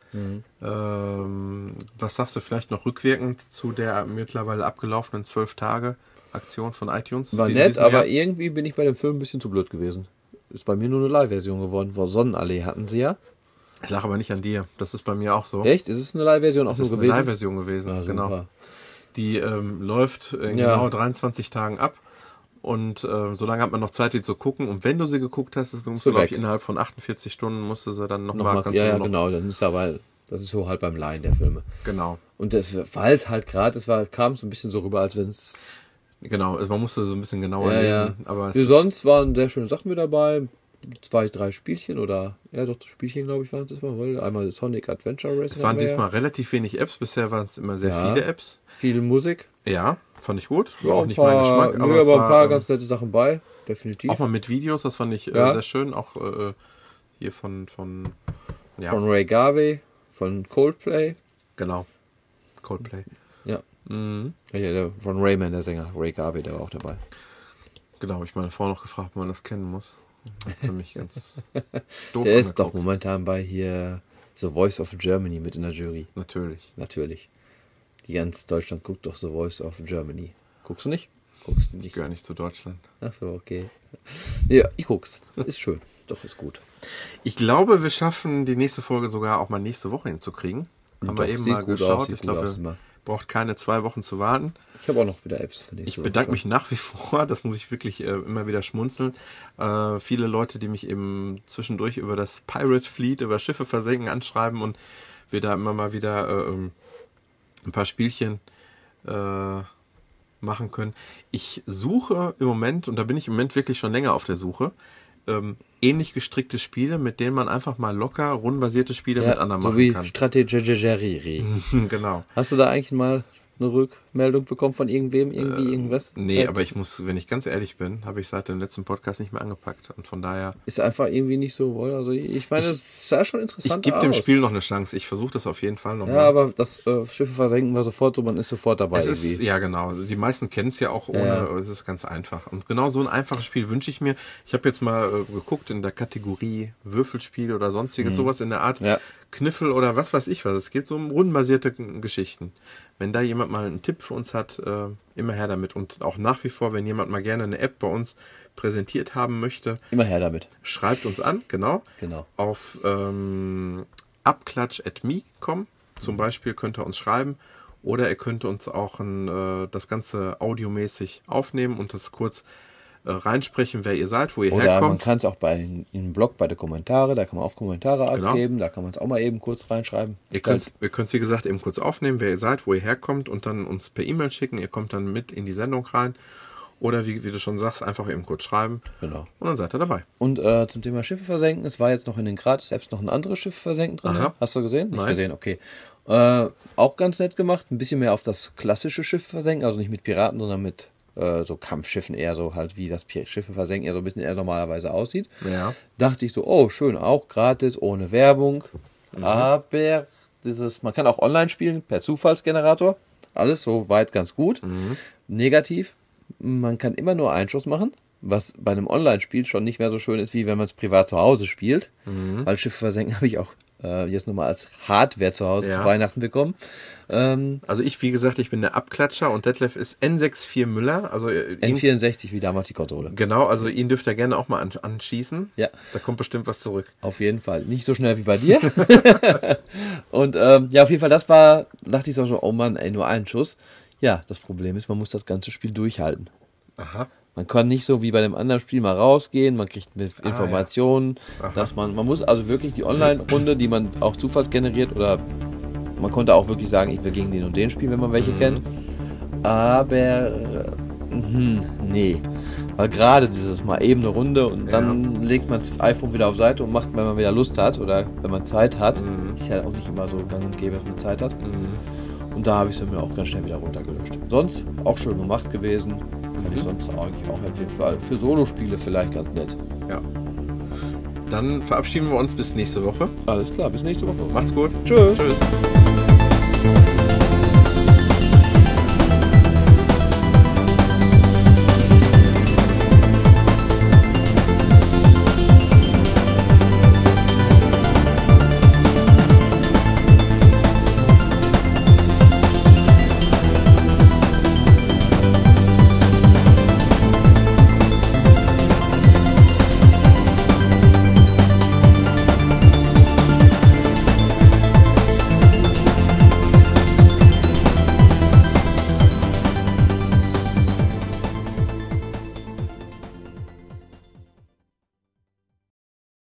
Was sagst du vielleicht noch rückwirkend zu der mittlerweile abgelaufenen 12-Tage-Aktion von iTunes? War die in nett, diesem aber Jahr? irgendwie bin ich bei dem Film ein bisschen zu blöd gewesen. Ist bei mir nur eine Live-Version geworden. Vor Sonnenallee hatten sie ja. Ich lache aber nicht an dir. Das ist bei mir auch so. Echt? Ist es eine Live-Version auch Das nur ist eine gewesen? Live-Version gewesen, Ja, genau. super. Die läuft in Ja. genau 23 Tagen ab. Und so lange hat man noch Zeit, die zu gucken. Und wenn du sie geguckt hast, musst du, glaube ich, weg. innerhalb von 48 Stunden musst du sie dann nochmal... Nochmal, ja, genau. Dann ist aber, das ist so halt beim Leihen der Filme. Genau, Und das, weil es halt gerade, kam es ein bisschen so rüber, als wenn es. genau. Also man musste so ein bisschen genauer Ja, ja. lesen. Aber es Wie ist- sonst waren sehr schöne Sachen mit dabei. 2, 3 Spielchen oder. Ja, doch, Spielchen, glaube ich, waren es diesmal. Weil einmal Sonic Adventure Racing. Es waren hatten wir diesmal relativ wenig Apps. Bisher waren es immer sehr Ja. viele Apps. Viel Musik. Ja, fand ich gut. War Ja, auch nicht mein Geschmack. Aber, es aber ein war, paar ganz nette Sachen bei, definitiv. auch mal mit Videos, das fand ich Ja. sehr schön. Auch hier von ja, Von Ray Garvey, von Coldplay. genau. Coldplay. Ja. Mhm. Ja, von Rayman, der Sänger. Ray Garvey, der war auch dabei. Genau, ich meine Frau noch gefragt, ob man das kennen muss. Hat sie mich ganz doof Der ist doch angeguckt. momentan bei hier The Voice of Germany mit in der Jury. Natürlich. Natürlich. Die ganz Deutschland guckt doch The Voice of Germany. Guckst du nicht? Guckst du Ich nicht? gehöre nicht zu Deutschland. Ach so, okay. Ja, ich guck's. Ist schön. Doch, ist gut. Ich glaube, wir schaffen die nächste Folge sogar auch mal nächste Woche hinzukriegen. Haben Doch, wir eben sieht mal gut geschaut. aus, sieht Ich gut aus glaube, immer. braucht keine 2 Wochen zu warten. Ich habe auch noch wieder Apps für dich. Ich bedanke mich nach wie vor, das muss ich wirklich immer wieder schmunzeln. Viele Leute, die mich eben zwischendurch über das Pirate Fleet, über Schiffe versenken anschreiben und wir da immer mal wieder ein paar Spielchen machen können. Ich suche im Moment, und da bin ich im Moment wirklich schon länger auf der Suche, ähnlich gestrickte Spiele, mit denen man einfach mal locker rundenbasierte Spiele mit anderen so machen wie kann. Strategie. Genau. Hast du da eigentlich mal eine Rückmeldung bekommen von irgendwem, irgendwas? Nee, aber ich muss, wenn ich ganz ehrlich bin, habe ich seit dem letzten Podcast nicht mehr angepackt. Und von daher, Ist einfach irgendwie nicht so, oder? Also ich meine, es sah schon interessant ich aus. gebe dem Spiel noch eine Chance. Ich versuche das auf jeden Fall noch Ja, mal. aber das Schiffe versenken war sofort so, man ist sofort dabei Es ist, irgendwie. ja, genau. Die meisten kennen es ja auch ohne. Ja. Es ist ganz einfach. Und genau so ein einfaches Spiel wünsche ich mir. Ich habe jetzt mal geguckt in der Kategorie Würfelspiel oder sonstiges, sowas in der Art. Ja. Kniffel oder was weiß ich was. Es geht so um rundenbasierte Geschichten. Wenn da jemand mal einen Tipp für uns hat, immer her damit. Und auch nach wie vor, wenn jemand mal gerne eine App bei uns präsentiert haben möchte, Immer her damit. schreibt uns an, genau. Genau. Auf abklatsch@me.com zum Beispiel könnt ihr uns schreiben. Oder ihr könnt uns auch das Ganze audiomäßig aufnehmen und das kurz reinsprechen, wer ihr seid, wo ihr Oder man herkommt. kann es auch im Blog bei den Kommentare, da kann man auch Kommentare Genau. abgeben, da kann man es auch mal eben kurz reinschreiben. Ihr könnt es, wie gesagt, eben kurz aufnehmen, wer ihr seid, wo ihr herkommt und dann uns per E-Mail schicken. Ihr kommt dann mit in die Sendung rein. Oder wie du schon sagst, einfach eben kurz schreiben. Genau. Und dann seid ihr dabei. Und zum Thema Schiffe versenken, es war jetzt noch in den Gratis-Apps noch ein anderes Schiff versenken drin. Aha. Hast du gesehen? Nicht Nein. gesehen, okay. Auch ganz nett gemacht, ein bisschen mehr auf das klassische Schiff versenken, also nicht mit Piraten, sondern mit so Kampfschiffen, eher so halt wie das Schiffe versenken, eher so ein bisschen eher normalerweise aussieht. Ja. Dachte ich so, oh schön, auch gratis, ohne Werbung. Aber man kann auch online spielen, per Zufallsgenerator. Alles soweit ganz gut. Negativ, man kann immer nur einen Schuss machen, was bei einem Online-Spiel schon nicht mehr so schön ist, wie wenn man es privat zu Hause spielt. Weil Schiffe versenken habe ich auch jetzt nochmal als Hardware zu Hause zu Weihnachten bekommen. Also wie gesagt, ich bin der Abklatscher und Detlef ist N64 Müller. Also N64 wie damals die Konsole. genau, also ihn dürft ihr gerne auch mal anschießen. Ja. Da kommt bestimmt was zurück. Auf jeden Fall. Nicht so schnell wie bei dir. Und ja, auf jeden Fall, dachte ich so, oh Mann, ey, nur einen Schuss. Ja, das Problem ist, man muss das ganze Spiel durchhalten. Aha. Man kann nicht so wie bei dem anderen Spiel mal rausgehen, man kriegt mit Informationen, dass man muss also wirklich die Online-Runde, die man auch zufallsgeneriert oder man konnte auch wirklich sagen, ich will gegen den und den spielen, wenn man welche kennt. Aber nee, weil gerade dieses mal eben eine Runde und dann legt man das iPhone wieder auf Seite und macht, wenn man wieder Lust hat oder wenn man Zeit hat, ist ja auch nicht immer so gang und gäbe, dass man Zeit hat. Und da habe ich es mir auch ganz schnell wieder runtergelöscht. Sonst auch schön gemacht gewesen. Kann ich sonst eigentlich auch auf jeden Fall für Solospiele vielleicht ganz nett. Ja. Dann verabschieden wir uns bis nächste Woche. Alles klar, bis nächste Woche. Macht's gut. Tschüss. Tschüss.